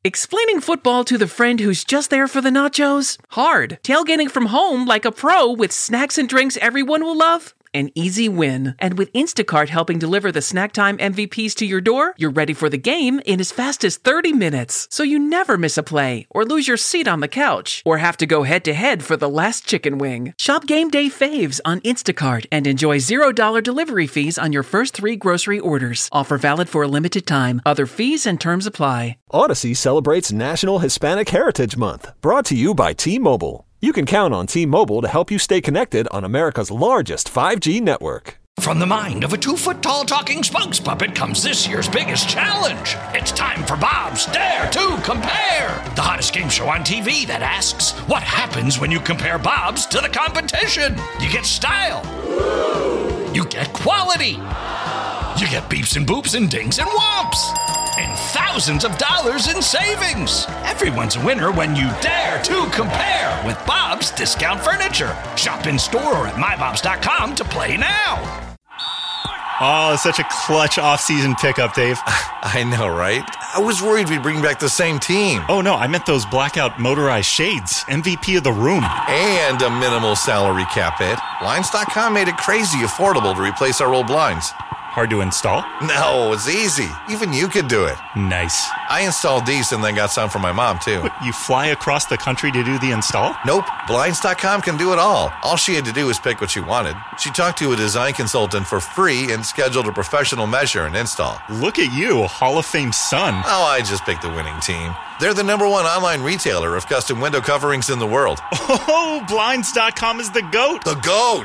Explaining football to the friend who's just there for the nachos? Hard. Tailgating from home like a pro with snacks and drinks everyone will love? An easy win. And with Instacart helping deliver the snack time MVPs to your door, you're ready for the game in as fast as 30 minutes. So you never miss a play, or lose your seat on the couch, or have to go head-to-head for the last chicken wing. Shop Game Day Faves on Instacart and enjoy $0 delivery fees on your first 3 grocery orders. Offer valid for a limited time. Other fees and terms apply. Odyssey celebrates National Hispanic Heritage Month, brought to you by T-Mobile. You can count on T-Mobile to help you stay connected on America's largest 5G network. From the mind of a 2-foot-tall talking spokes puppet comes this year's biggest challenge. It's time for Bob's Dare to Compare, the hottest game show on TV that asks, what happens when you compare Bob's to the competition? You get style. You get quality. You get beeps and boops and dings and whomps. And thousands of dollars in savings. Everyone's a winner when you dare to compare with Bob's Discount Furniture. Shop in store or at mybobs.com to play now. Oh, such a clutch off-season pickup, Dave. I know, right? I was worried we'd bring back the same team. Oh, no, I meant those blackout motorized shades. MVP of the room. And a minimal salary cap hit. Blinds.com made it crazy affordable to replace our old blinds. Hard to install? No, it's easy. Even you could do it. Nice. I installed these and then got some for my mom, too. What, you fly across the country to do the install? Nope. Blinds.com can do it all. All she had to do was pick what she wanted. She talked to a design consultant for free and scheduled a professional measure and install. Look at you, Hall of Fame son. Oh, I just picked the winning team. They're the #1 online retailer of custom window coverings in the world. Oh, Blinds.com is the GOAT. The GOAT!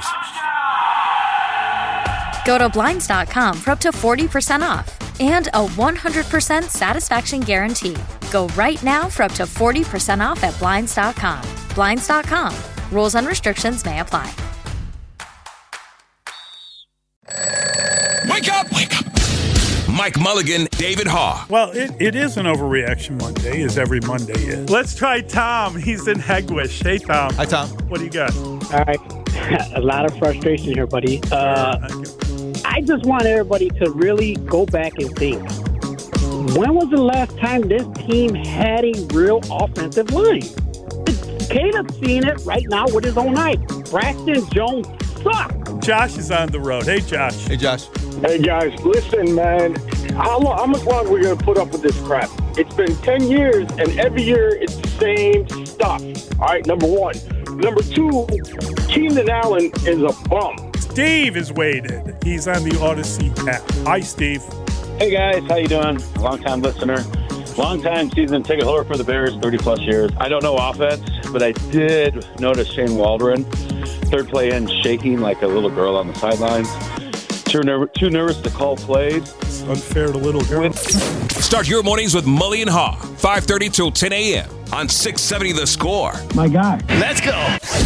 Go to Blinds.com for up to 40% off and a 100% satisfaction guarantee. Go right now for up to 40% off at Blinds.com. Blinds.com. Rules and restrictions may apply. Wake up! Wake up! Mike Mulligan, David Haugh. Well, it is an overreaction Monday, as every Monday is. Let's try Tom. He's in Hegwish. Hey, Tom. Hi, Tom. What do you got? All right. A lot of frustration here, buddy. I just want everybody to really go back and think. When was the last time this team had a real offensive line? Caleb's seeing it right now with his own eyes. Braxton Jones sucks. Josh is on the road. Hey, Josh. Hey, Josh. Hey, guys, listen, man. How much longer are we going to put up with this crap? It's been 10 years, and every year it's the same stuff. All right, number one. Number two, Keenan Allen is a bum. Steve is waited. He's on the Odyssey app. Hi, Steve. Hey, guys. How you doing? Long-time listener. Long-time season ticket holder for the Bears, 30-plus years. I don't know offense, but I did notice Shane Waldron, third play in, shaking like a little girl on the sidelines. Too nervous to call plays. It's unfair to little girls. Start your mornings with Mully and Haugh, 5:30 till 10 a.m. on 670 The Score. My guy. Let's go.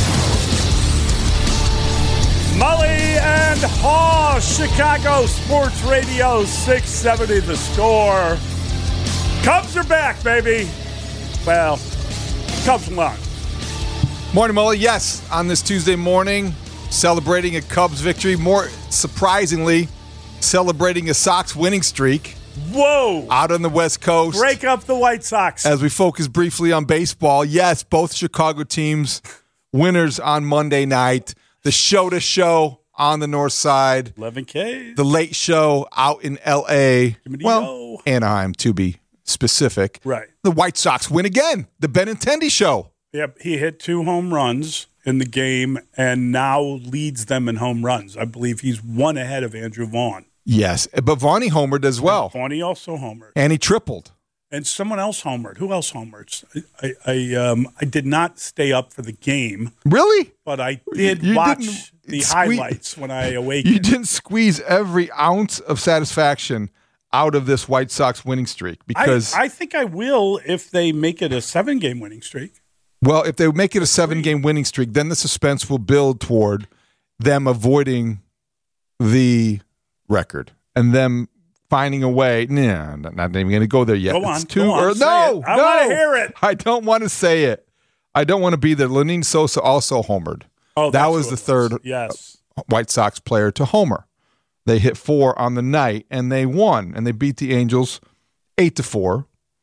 Mully and Haugh, Chicago Sports Radio, 670 The Score. Cubs are back, baby. Well, Cubs won. Morning, Mully. Yes, on this Tuesday morning, celebrating a Cubs victory. More surprisingly, celebrating a Sox winning streak. Whoa. Out on the West Coast. Break up the White Sox. As we focus briefly on baseball, yes, both Chicago teams winners on Monday night. The show on the north side. 11K. The late show out in L.A. Well, Anaheim, to be specific. Right. The White Sox win again. The Benintendi show. Yep, he hit 2 home runs in the game and now leads them in home runs. I believe he's 1 ahead of Andrew Vaughn. Yes, but Vaughn homered as well. Vaughn also homered. And he tripled. And someone else homered. Who else homered? I did not stay up for the game. Really? But I did watch the highlights when I awakened. You didn't squeeze every ounce of satisfaction out of this White Sox winning streak because I think I will if they make it a 7-game winning streak. Well, if they make it a 7-game winning streak, then the suspense will build toward them avoiding the record and them finding a way. Nah, not even going to go there yet. Go on. It's too go on, early. No, I want to hear it. I don't want to say it. I don't want to be there. Lenyn Sosa also homered. Oh, that was the third White Sox player to homer. They hit 4 on the night, and they won, and they beat the Angels 8-4.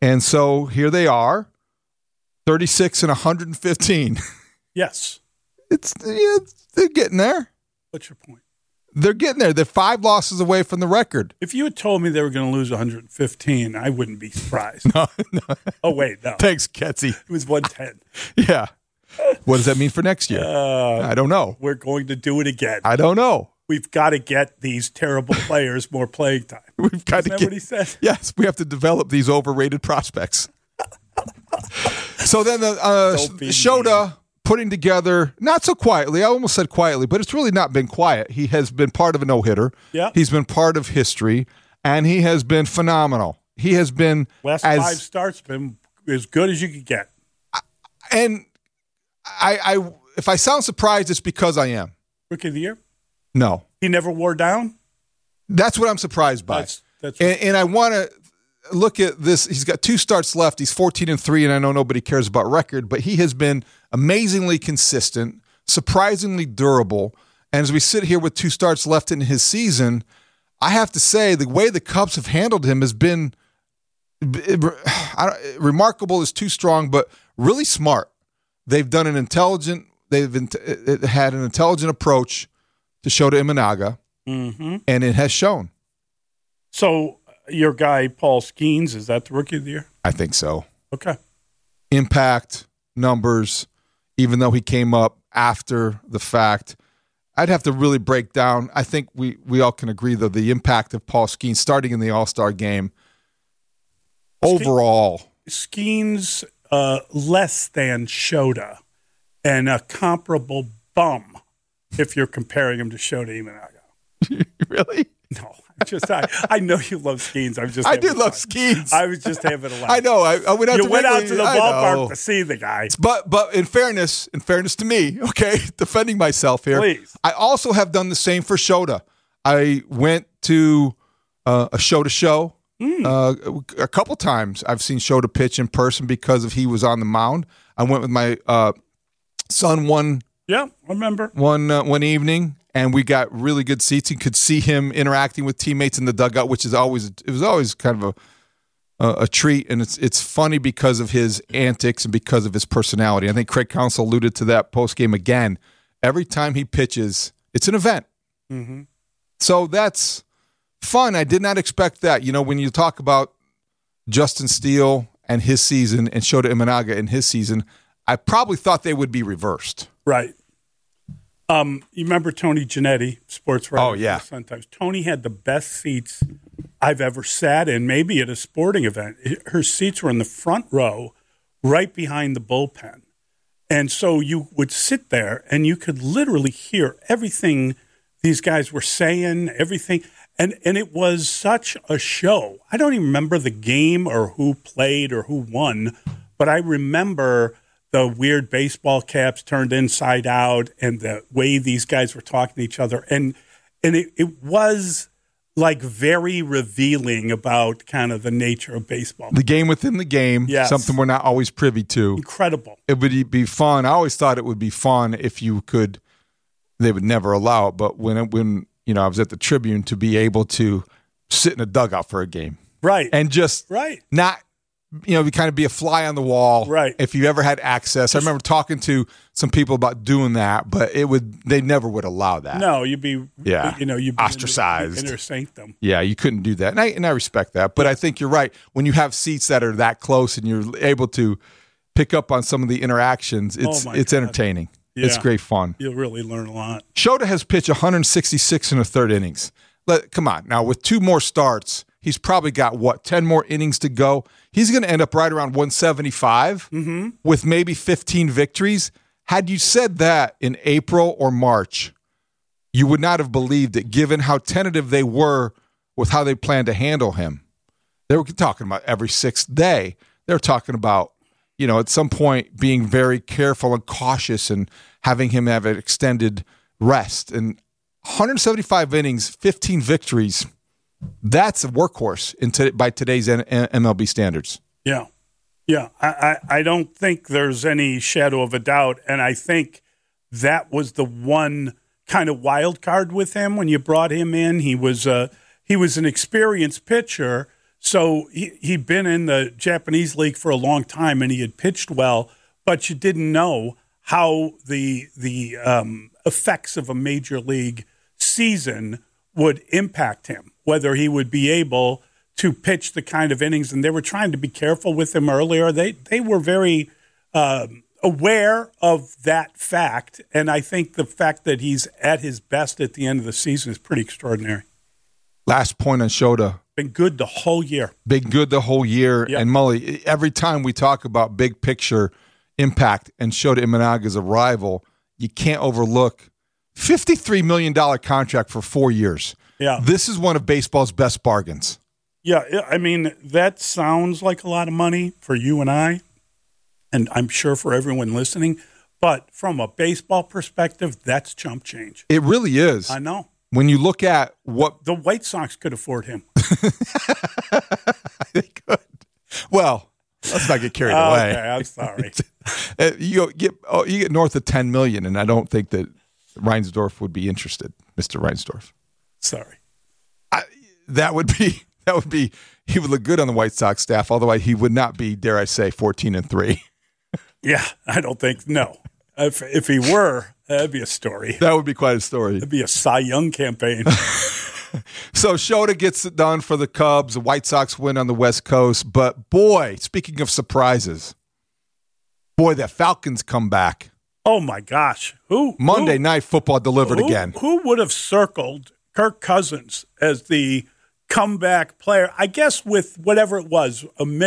And so here they are, 36 and 115. Yes. They're getting there. What's your point? They're getting there. They're 5 losses away from the record. If you had told me they were going to lose 115, I wouldn't be surprised. No. Oh, wait, no. Thanks, Ketsy. It was 110. Yeah. What does that mean for next year? I don't know. We're going to do it again. I don't know. We've got to get these terrible players more playing time. We've got Isn't that what he said? Yes, we have to develop these overrated prospects. So then Shota putting together, not so quietly, I almost said quietly, but it's really not been quiet. He has been part of a no-hitter. Yeah. He's been part of history, and he has been phenomenal. He has been last 5 starts been as good as you could get. And I if I sound surprised, it's because I am. Rookie of the year? No. He never wore down? That's what I'm surprised by. And I want to look at this. He's got 2 starts left. He's 14-3, and I know nobody cares about record, but he has been amazingly consistent, surprisingly durable. And as we sit here with 2 starts left in his season, I have to say the way the Cubs have handled him has been remarkable is too strong, but really smart. They've done had an intelligent approach to Shota Imanaga, and it has shown. So your guy, Paul Skeens, is that the Rookie of the Year? I think so. Okay. Impact, numbers, even though he came up after the fact. I'd have to really break down. I think we all can agree, though, the impact of Paul Skeens starting in the All-Star game overall. Skeens less than Shota and a comparable bum if you're comparing him to Shota Imanaga. Really? No. I know you love Skeens. I do love Skeens. I was just having a laugh. I know. I went out you to went out to the ballpark to see the guy. But in fairness to me, okay, defending myself here, please. I also have done the same for Shota. I went to a Shota show a couple times. I've seen Shota pitch in person because he was on the mound. I went with my son one evening. And we got really good seats. You could see him interacting with teammates in the dugout, which was always kind of a treat. And it's funny because of his antics and because of his personality. I think Craig Counsell alluded to that post game again. Every time he pitches, it's an event. Mm-hmm. So that's fun. I did not expect that. You know, when you talk about Justin Steele and his season and Shota Imanaga and his season, I probably thought they would be reversed. Right. You remember Tony Giannetti, sports writer? Oh, yeah. Sometimes Tony had the best seats I've ever sat in, maybe at a sporting event. Her seats were in the front row, right behind the bullpen. And so you would sit there and you could literally hear everything these guys were saying, everything. And it was such a show. I don't even remember the game or who played or who won, but I remember the weird baseball caps turned inside out and the way these guys were talking to each other. And it was like very revealing about kind of the nature of baseball. The game within the game, yes. Something we're not always privy to. Incredible. It would be fun. I always thought it would be fun if you could, they would never allow it, but when I was at the Tribune to be able to sit in a dugout for a game. Right. And just not, kind of be a fly on the wall. Right. If you ever had access. I remember talking to some people about doing that, but they never would allow that. No, you'd be, you'd be ostracized. In their sanctum. Yeah, you couldn't do that. And I respect that. But I think you're right. When you have seats that are that close and you're able to pick up on some of the interactions, it's entertaining. Yeah. It's great fun. You'll really learn a lot. Shota has pitched 166 in the third innings. Come on. Now, with 2 more starts, he's probably got, 10 more innings to go? He's going to end up right around 175 with maybe 15 victories. Had you said that in April or March, you would not have believed it, given how tentative they were with how they planned to handle him. They were talking about every 6th day. They were talking about, at some point being very careful and cautious and having him have an extended rest. And 175 innings, 15 victories, that's a workhorse by today's MLB standards. Yeah. Yeah. I don't think there's any shadow of a doubt. And I think that was the one kind of wild card with him when you brought him in. He was an experienced pitcher, So he'd been in the Japanese league for a long time, and he had pitched well, but you didn't know how the effects of a major league season would impact him, whether he would be able to pitch the kind of innings. And they were trying to be careful with him earlier. They were very aware of that fact, and I think the fact that he's at his best at the end of the season is pretty extraordinary. Last point on Shota. Been good the whole year. Been good the whole year. Yep. And Mully, every time we talk about big picture impact and Shota Imanaga's arrival, you can't overlook $53 million contract for 4 years. Yeah. This is one of baseball's best bargains. Yeah, I mean, that sounds like a lot of money for you and I, and I'm sure for everyone listening. But from a baseball perspective, that's chump change. It really is. I know. When you look at what the White Sox could afford him. They could. Well, let's not get carried away. Okay, I'm sorry. You get north of $10 million, and I don't think that Reinsdorf would be interested, Mr. Reinsdorf. Sorry. That would be he would look good on the White Sox staff, although he would not be, dare I say, 14-3. Yeah, I don't think no. If he were, that'd be a story. That would be quite a story. It'd be a Cy Young campaign. So Shota gets it done for the Cubs. The White Sox win on the West Coast. But boy, speaking of surprises, that Falcons come back. Oh my gosh. Monday Night Football delivered again. Who would have circled Kirk Cousins as the comeback player? I guess with whatever it was,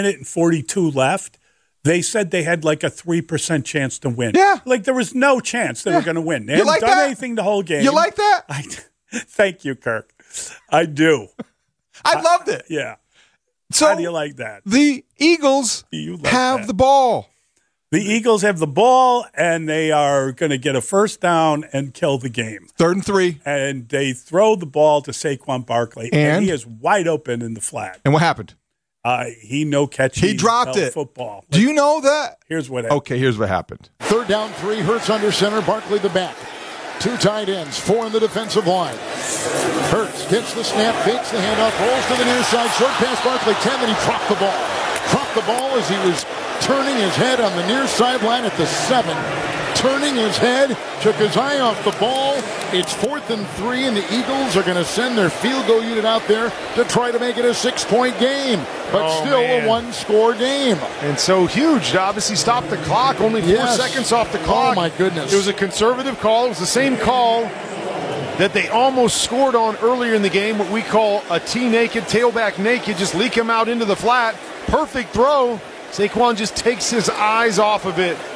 1:42 left. They said they had like a 3% chance to win. Yeah. Like there was no chance they were going to win. They hadn't done anything the whole game. You like that? Thank you, Kirk. I do. I loved it. Yeah. So how do you like that? The Eagles have the ball. The Eagles have the ball, and they are going to get a first down and kill the game. 3rd and 3. And they throw the ball to Saquon Barkley, and he is wide open in the flat. And what happened? He no-catch. He dropped it. Football. Do you know that? Here's what happened. Okay, here's what happened. 3rd down, 3. Hurts under center. Barkley the back. 2 tight ends. 4 in the defensive line. Hurts gets the snap, fakes the handoff, rolls to the near side. Short pass, Barkley 10, then he dropped the ball. Dropped the ball as he was turning his head on the near sideline at the 7. Turning his head, took his eye off the ball. It's 4th and 3, and the Eagles are going to send their field goal unit out there to try to make it a 6-point game. But still a 1-score game. And so huge to obviously stop the clock. Only 4 seconds off the clock. Oh, my goodness. It was a conservative call. It was the same call that they almost scored on earlier in the game, what we call a T-naked, tailback naked, just leak him out into the flat. Perfect throw. Saquon just takes his eyes off of it.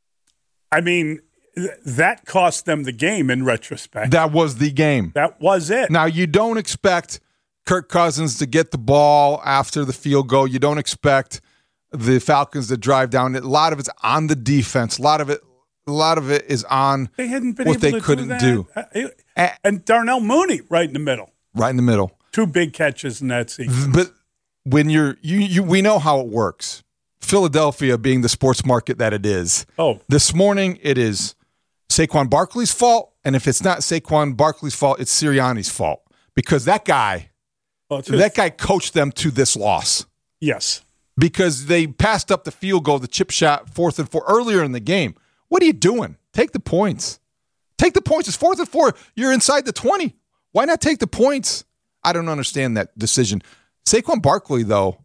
I mean, that cost them the game in retrospect. That was the game. That was it. Now, you don't expect Kirk Cousins to get the ball after the field goal. You don't expect the Falcons to drive down. A lot of it's on the defense. A lot of it is on they hadn't been what able they to couldn't do. And Darnell Mooney right in the middle. Right in the middle. 2 big catches in that season. But when we know how it works. Philadelphia being the sports market that it is. Oh. This morning it is Saquon Barkley's fault, and if it's not Saquon Barkley's fault, it's Sirianni's fault. Because that guy coached them to this loss. Yes. Because they passed up the field goal, the chip shot, 4th and 4 earlier in the game. What are you doing? Take the points. Take the points. It's 4th and 4. You're inside the 20. Why not take the points? I don't understand that decision. Saquon Barkley, though,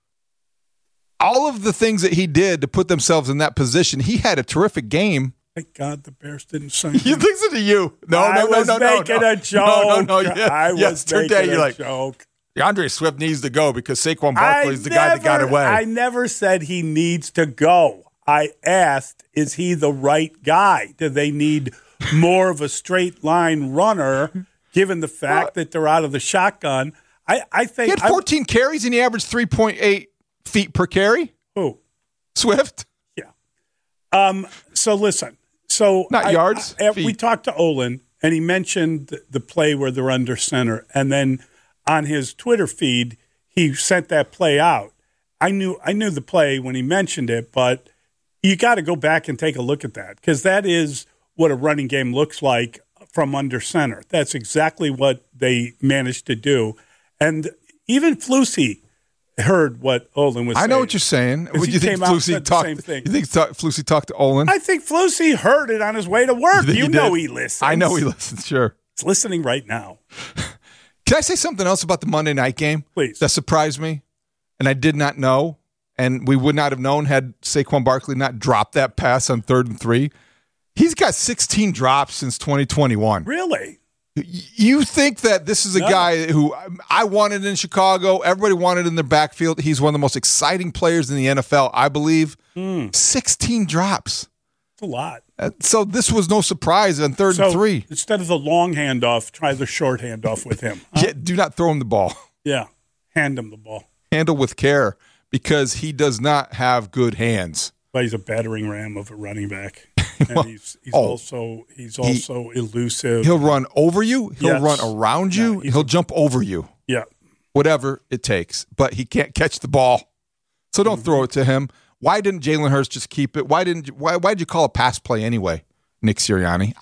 all of the things that he did to put themselves in that position, he had a terrific game. Thank God the Bears didn't sign him. You think to you? I was making a joke. No. I was making a joke. DeAndre Swift needs to go because Saquon Barkley is the guy that got away. I never said he needs to go. I asked, is he the right guy? Do they need more of a straight line runner, given the fact that they're out of the shotgun? I think he had 14 carries and he averaged 3.8 feet per carry. Who? Swift. Yeah. So listen. So not yards. We talked to Olin, and he mentioned the play where they're under center, and then on his Twitter feed, he sent that play out. I knew the play when he mentioned it, but you got to go back and take a look at that because that is what a running game looks like from under center. That's exactly what they managed to do, and even Flusy heard what Olin was saying. I know what you're saying. What do you think Flusy talked? You think Flusy talked to Olin? I think Flusy heard it on his way to work. You know he listens. I know he listens. Sure, he's listening right now. Can I say something else about the Monday night game? Please. That surprised me, and I did not know, and we would not have known had Saquon Barkley not dropped that pass on 3rd and 3. He's got 16 drops since 2021. Really? You think that this is a guy who I wanted in Chicago, everybody wanted in their backfield. He's one of the most exciting players in the NFL, I believe. 16 drops. That's a lot. So this was no surprise on 3rd and 3. Instead of the long handoff, try the short handoff with him. Huh? Yeah, do not throw him the ball. Yeah, hand him the ball. Handle with care because he does not have good hands. Well, he's a battering ram of a running back. And well, he's also elusive. He'll run over you. He'll run around you. He'll jump over you. Yeah. Whatever it takes. But he can't catch the ball. So don't throw it to him. Why didn't Jalen Hurts just keep it? Why did you call a pass play anyway, Nick Sirianni?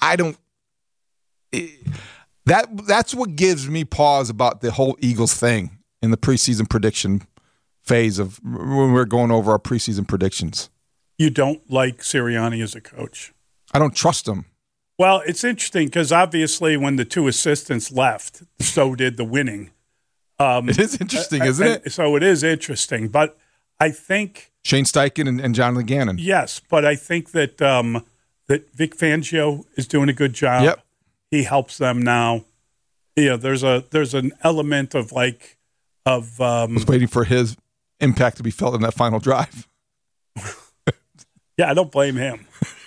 That's what gives me pause about the whole Eagles thing in the preseason prediction phase of when we're going over our preseason predictions. You don't like Sirianni as a coach? I don't trust him. Well, it's interesting because obviously when the two assistants left, so did the winning. It is interesting, isn't it? So it is interesting. But I think Shane Steichen and John Gannon. Yes, but I think that that Vic Fangio is doing a good job. Yep. He helps them now. Yeah, there's an element of I was waiting for his impact to be felt in that final drive. Yeah, I don't blame him.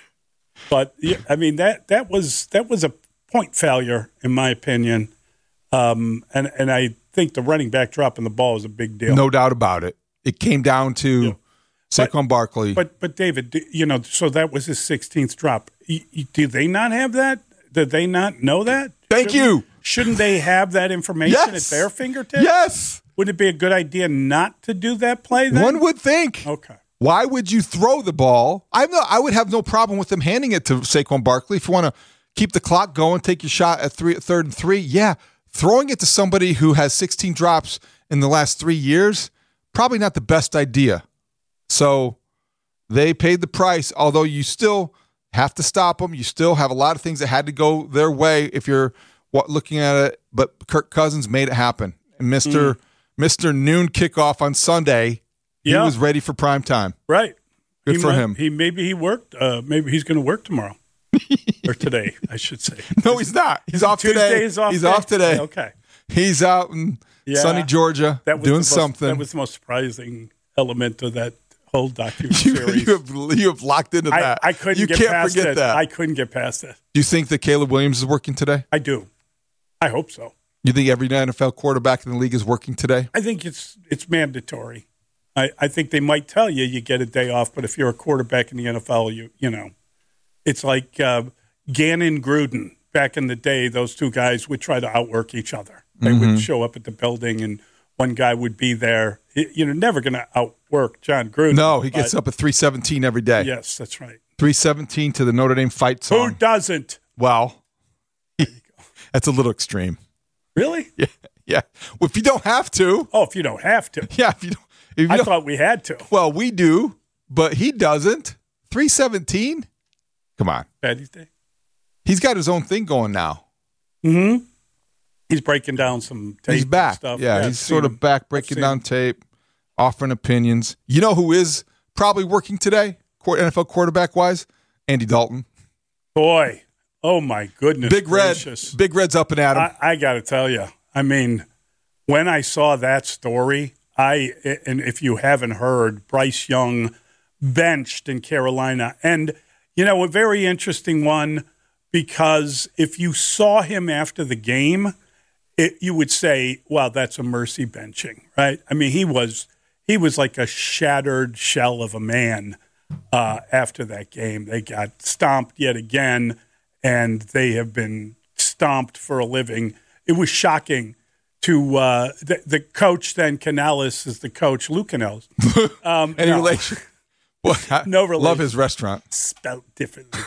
But yeah, I mean that was a point failure in my opinion, and I think the running back dropping the ball is a big deal. No doubt about it. It came down to Saquon Barkley. But David, so that was his 16th drop. Do they not have that? Did they not know that? Thank you. Shouldn't they have that information at their fingertips? Yes. Would it be a good idea not to do that play then? One would think. Okay. Why would you throw the ball? I would have no problem with them handing it to Saquon Barkley. If you want to keep the clock going, take your shot at 3rd and 3. Yeah, throwing it to somebody who has 16 drops in the last 3 years, probably not the best idea. So they paid the price, although you still have to stop them. You still have a lot of things that had to go their way if you're looking at it. But Kirk Cousins made it happen. And Mr. Noon kickoff on Sunday, he was ready for prime time. Right. Good for him. Maybe he worked. Maybe he's going to work tomorrow. Or today, I should say. No, he's not. He's off Tuesday today. Is off he's day? off today. Okay. He's out in sunny Georgia doing something. That was the most surprising element of that whole documentary series. You have locked into that. I couldn't you get can't past forget it. that. I couldn't get past it. Do you think that Caleb Williams is working today? I do. I hope so. You think every NFL quarterback in the league is working today? I think it's mandatory. I think they might tell you get a day off, but if you're a quarterback in the NFL, you know, it's like Gannon Gruden back in the day. Those two guys would try to outwork each other. They would show up at the building, and one guy would be there. You're never going to outwork John Gruden. No, he gets up at 3:17 every day. Yes, that's right. 3:17 to the Notre Dame fight song. Who doesn't? Well, that's a little extreme. Really? Yeah. Well, if you don't have to. Oh, if you don't have to. Yeah. I thought we had to. Well, we do, but he doesn't. 3:17? Come on. Patty's Day. He's got his own thing going now. Mm-hmm. He's breaking down some tape. He's back. Stuff. Yeah, he's sort of back breaking down tape, offering opinions. You know who is probably working today, NFL quarterback-wise? Andy Dalton. Boy. Oh, my goodness. Big gracious. Red. Big Red's up and at him. I got to tell you, I mean, when I saw that story, and if you haven't heard, Bryce Young benched in Carolina. And, you know, a very interesting one, because if you saw him after the game, you would say, wow, that's a mercy benching, right? I mean, he was like a shattered shell of a man after that game. They got stomped yet again, and they have been stomped for a living. It was shocking to the coach, then Canales is the coach, Lou Canales. Any relation? Well, no relation. Love his restaurant. Spelled differently.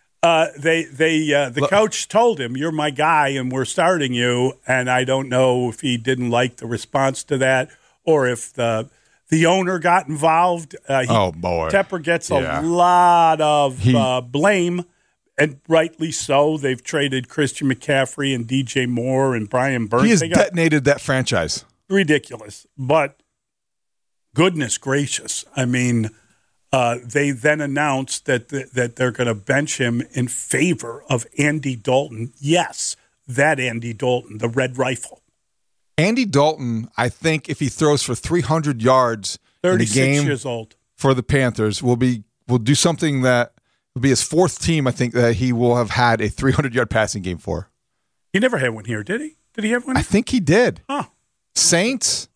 The coach told him, "You're my guy, and we're starting you." And I don't know if he didn't like the response to that, or if the owner got involved. Oh, boy. Tepper gets a lot of blame, and rightly so. They've traded Christian McCaffrey and DJ Moore and Brian Burns. He has detonated that franchise. Ridiculous. But goodness gracious. I mean, they then announced that they're going to bench him in favor of Andy Dalton. Yes, that Andy Dalton, the Red Rifle. Andy Dalton, I think if he throws for 300 yards in the game years old. For the Panthers, will do something that will be his fourth team, I think, that he will have had a 300-yard passing game for. He never had one here, did he? Did he have one? I think he did. Huh. Saints,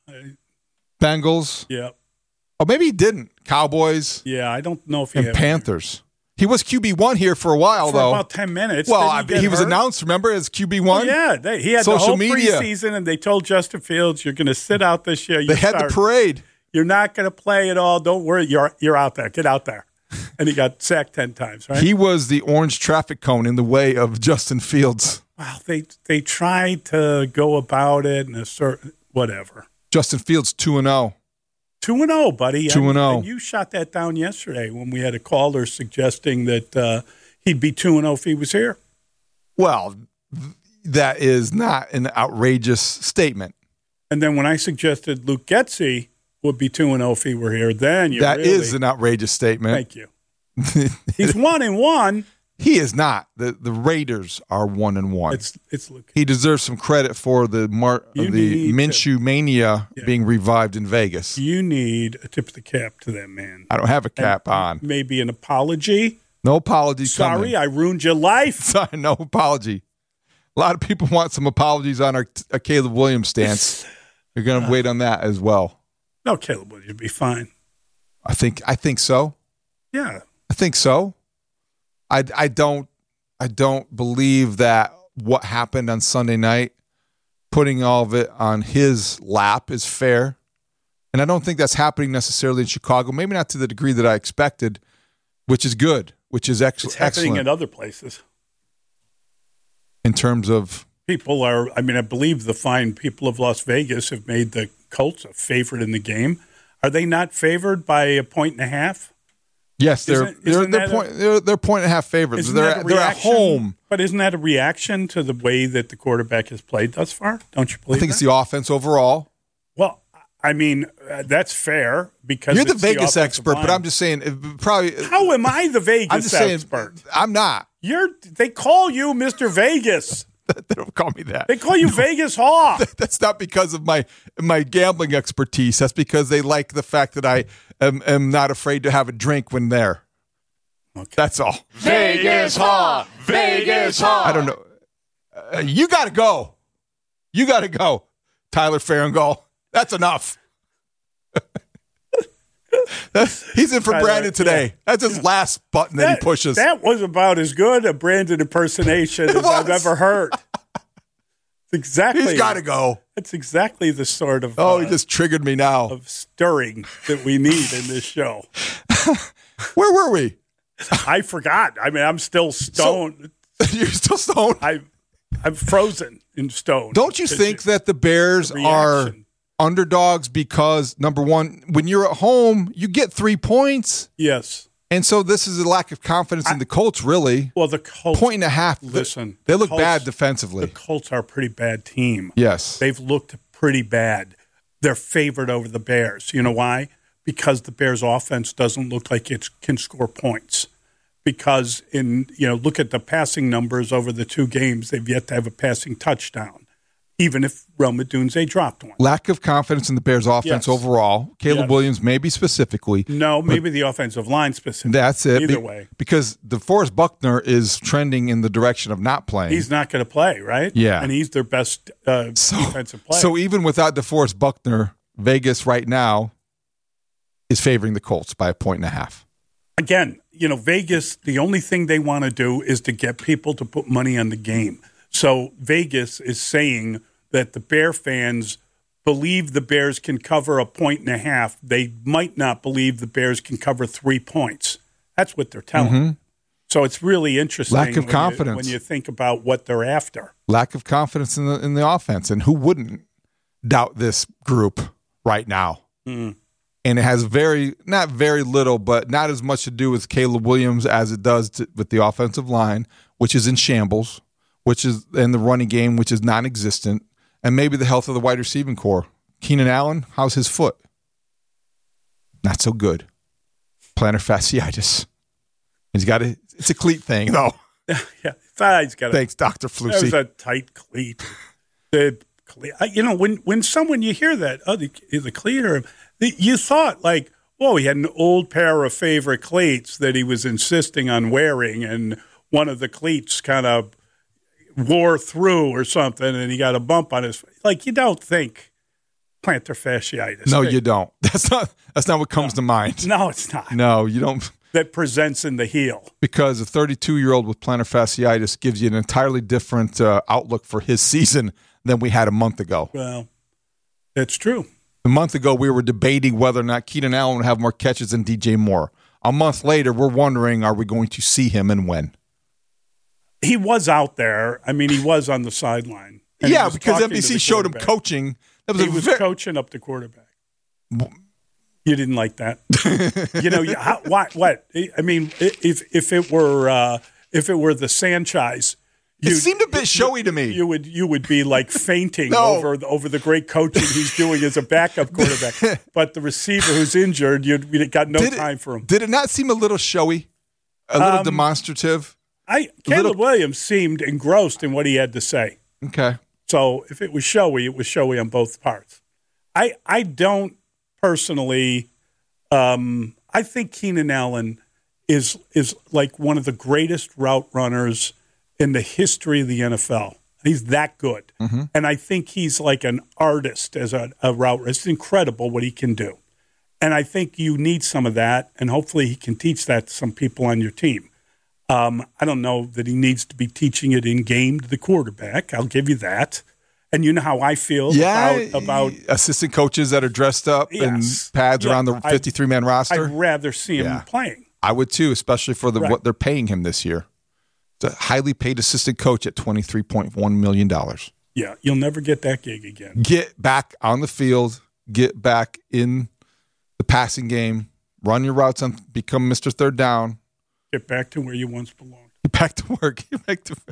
Bengals. Yeah. Oh, maybe he didn't. Cowboys. Yeah, I don't know if he and had Panthers. He was QB1 here for a while, though. For about 10 minutes. Well, he was announced, remember, as QB1? Oh, yeah, he had social the whole media preseason, and they told Justin Fields, you're going to sit out this year. They had the parade. You're not going to play at all. Don't worry. You're out there. Get out there. And he got sacked 10 times, right? He was the orange traffic cone in the way of Justin Fields. Wow, they tried to go about it in a certain whatever. Justin Fields 2-0. 2-0, buddy. 2-0. And you shot that down yesterday when we had a caller suggesting that he'd be 2-0 if he was here. Well, that is not an outrageous statement. And then when I suggested Luke Getsy would be 2-0 if he were here, then you That is an outrageous statement. Thank you. He's 1-1. He is not. The Raiders are 1-1. It's Luke. He deserves some credit for the Minshew mania being revived in Vegas. You need a tip of the cap to that man. I don't have a cap on. Maybe an apology. No apology. Sorry, I ruined your life. Sorry, no apology. A lot of people want some apologies on our Caleb Williams stance. You're going to wait on that as well. No, Caleb Williams would be fine. I think so. Yeah, I think so. I don't believe that what happened on Sunday night, putting all of it on his lap, is fair. And I don't think that's happening necessarily in Chicago, maybe not to the degree that I expected, which is good, which is it's happening in other places. In terms of? People are, I believe the fine people of Las Vegas have made the Colts a favorite in the game. Are they not favored by 1.5? Yes, they're 1.5 favorites. They're at home. But isn't that a reaction to the way that the quarterback has played thus far? Don't you believe I think it's the offense overall. Well, that's fair because you're the Vegas expert, but I'm just saying probably. How am I the Vegas expert? I'm not. They call you Mr. Vegas. They don't call me that. They call you Vegas Hawk. That's not because of my gambling expertise. That's because they like the fact that I am not afraid to have a drink when there. Okay. That's all. Vegas Hawk. Vegas Hawk. I don't know. You got to go. You got to go, Tyler Farringall. That's enough. He's in for Tyler, Brandon today. That's his last button that he pushes. That was about as good a Brandon impersonation as I've ever heard. It's exactly. He's got to go. That's exactly the sort of. He just triggered me now. Of stirring that we need in this show. Where were we? I forgot. I'm still stoned. You're still stoned? I'm frozen in stone. Don't you think that the Bears are underdogs because, number one, when you're at home, you get 3 points. Yes. And so this is a lack of confidence in the Colts, really. Well, the Colts. 1.5. Listen. They look bad defensively. The Colts are a pretty bad team. Yes. They've looked pretty bad. They're favored over the Bears. You know why? Because the Bears' offense doesn't look like it can score points. Because look at the passing numbers over the 2 games. They've yet to have a passing touchdown, even if Rome Odunze dropped one. Lack of confidence in the Bears' offense overall. Caleb Williams, maybe specifically. No, maybe the offensive line specifically. That's it. Either way. Because DeForest Buckner is trending in the direction of not playing. He's not going to play, right? Yeah. And he's their best defensive player. So even without DeForest Buckner, Vegas right now is favoring the Colts by 1.5. Again, Vegas, the only thing they want to do is to get people to put money on the game. So Vegas is saying that the Bear fans believe the Bears can cover 1.5. They might not believe the Bears can cover 3 points. That's what they're telling. Mm-hmm. So it's really interesting. Lack of confidence when you think about what they're after. Lack of confidence in the offense, and who wouldn't doubt this group? right now. Mm. And it has not very little, but not as much to do with Caleb Williams as it does with the offensive line, which is in shambles, which is in the running game, which is non-existent, and maybe the health of the wide receiving core. Keenan Allen, how's his foot? Not so good. Plantar fasciitis. It's a cleat thing, though. Yeah, he's got. Thanks, Dr. Flusy. That was a tight cleat. When someone you hear that, the cleat, or you thought like, whoa, he had an old pair of favorite cleats that he was insisting on wearing, and one of the cleats kind of wore through or something, and he got a bump on his. Like, you don't think plantar fasciitis? No, you don't. That's not what comes to mind. No, it's not. No, you don't. That presents in the heel. Because a 32-year-old with plantar fasciitis gives you an entirely different outlook for his season than we had a month ago. Well, that's true. A month ago, we were debating whether or not Keenan Allen would have more catches than DJ Moore. A month later, we're wondering, are we going to see him and when? He was out there. I mean, he was on the sideline. Yeah, because NBC showed him coaching. He was coaching up the quarterback. You didn't like that, what? I mean, if it were the Sanchez, it seemed a bit showy to me. You would be like fainting over the great coaching he's doing as a backup quarterback. But the receiver who's injured, you got no time for him. Did it not seem a little showy, a little demonstrative? Caleb Williams seemed engrossed in what he had to say. Okay, so if it was showy, it was showy on both parts. I don't. Personally, I think Keenan Allen is like one of the greatest route runners in the history of the NFL. He's that good. Mm-hmm. And I think he's like an artist as a route runner. It's incredible what he can do. And I think you need some of that, and hopefully he can teach that to some people on your team. I don't know that he needs to be teaching it in-game to the quarterback. I'll give you that. And you know how I feel about assistant coaches that are dressed up in pads around the 53-man roster. I'd rather see him playing. I would too, especially for what they're paying him this year. It's a highly paid assistant coach at $23.1 million. Yeah, you'll never get that gig again. Get back on the field. Get back in the passing game. Run your routes and become Mr. Third Down. Get back to where you once belonged. Get back to work. Get back to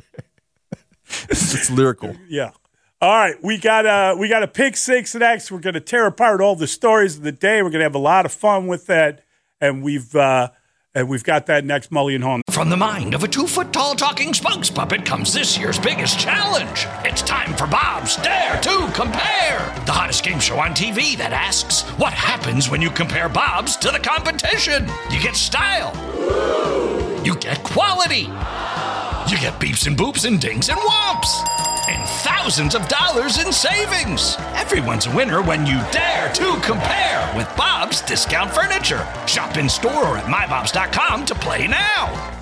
it's lyrical. Yeah. All right, we got a pick six next. We're going to tear apart all the stories of the day. We're going to have a lot of fun with that, and we've got that next. Mully and Hawn. From the mind of a 2-foot-tall talking spokes puppet comes this year's biggest challenge. It's time for Bob's Dare to Compare, the hottest game show on TV that asks, what happens when you compare Bob's to the competition? You get style. You get quality. You get beeps and boops and dings and whomps. And thousands of dollars in savings. Everyone's a winner when you dare to compare with Bob's Discount Furniture. Shop in store or at mybobs.com to play now.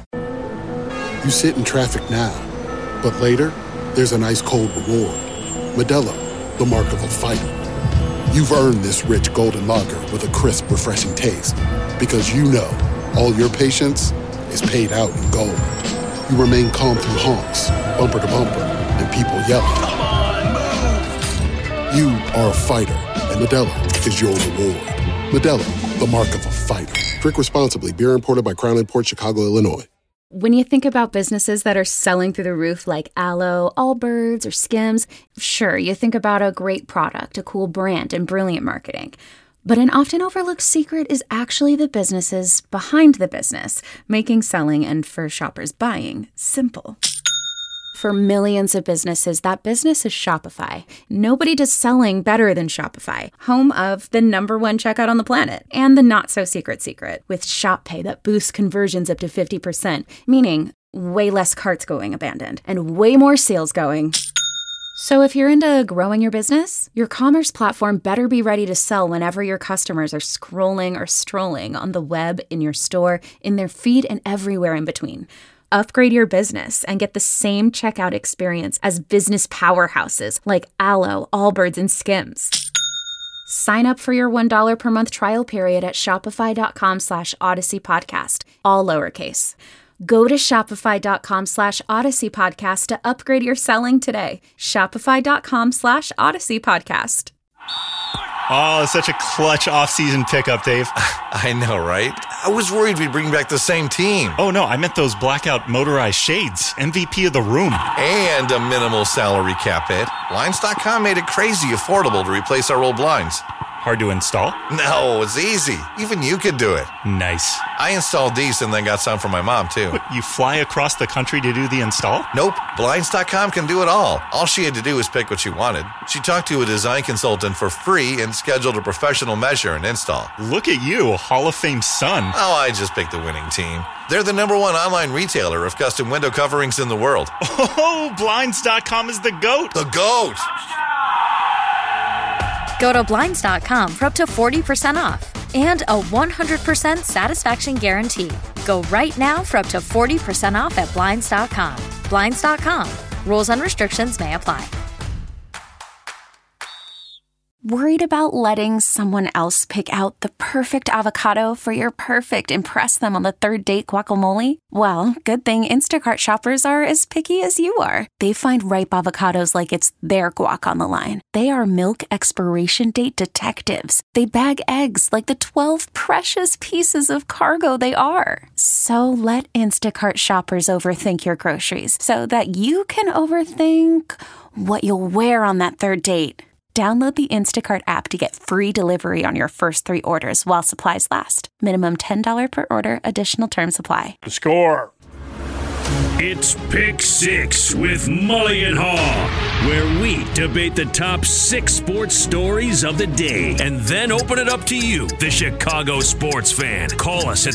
You sit in traffic now, but later, there's an ice cold reward. Modelo, the mark of a fighter. You've earned this rich golden lager with a crisp, refreshing taste. Because you know all your patience is paid out in gold. You remain calm through honks, bumper to bumper, and people yelling. Come on, move! You are a fighter, and Modelo is your reward. Modelo, the mark of a fighter. Drink responsibly. Beer imported by Crown Imports, Chicago, Illinois. When you think about businesses that are selling through the roof like Aloe, Allbirds, or Skims, sure, you think about a great product, a cool brand, and brilliant marketing. But an often overlooked secret is actually the businesses behind the business, making selling and for shoppers buying simple. For millions of businesses, that business is Shopify. Nobody does selling better than Shopify, home of the #1 checkout on the planet, and the not-so-secret secret, with Shop Pay that boosts conversions up to 50%, meaning way less carts going abandoned, and way more sales going. So if you're into growing your business, your commerce platform better be ready to sell whenever your customers are scrolling or strolling on the web, in your store, in their feed, and everywhere in between. Upgrade your business and get the same checkout experience as business powerhouses like Aloe, Allbirds, and Skims. Sign up for your $1 per month trial period at shopify.com/Odyssey Podcast, all lowercase. Go to shopify.com/Odyssey Podcast to upgrade your selling today. Shopify.com/Odyssey Podcast. Oh, such a clutch off-season pickup, Dave. I know, right? I was worried we'd bring back the same team. Oh, no, I meant those blackout motorized shades. MVP of the room. And a minimal salary cap hit. Blinds.com made it crazy affordable to replace our old blinds. Hard to install? No, it's easy. Even you could do it. Nice. I installed these and then got some for my mom, too. What, you fly across the country to do the install? Nope. Blinds.com can do it all. All she had to do was pick what she wanted. She talked to a design consultant for free and scheduled a professional measure and install. Look at you, Hall of Fame son. Oh, I just picked the winning team. They're the #1 online retailer of custom window coverings in the world. Oh, Blinds.com is the GOAT. The GOAT! Go to Blinds.com for up to 40% off and a 100% satisfaction guarantee. Go right now for up to 40% off at Blinds.com. Blinds.com. Rules and restrictions may apply. Worried about letting someone else pick out the perfect avocado for your perfect impress them on the third date guacamole? Well, good thing Instacart shoppers are as picky as you are. They find ripe avocados like it's their guac on the line. They are milk expiration date detectives. They bag eggs like the 12 precious pieces of cargo they are. So let Instacart shoppers overthink your groceries so that you can overthink what you'll wear on that third date. Download the Instacart app to get free delivery on your first 3 orders while supplies last. Minimum $10 per order. Additional terms apply. The score. It's Pick Six with Mully and Haw, where we debate the top 6 sports stories of the day and then open it up to you, the Chicago sports fan. Call us at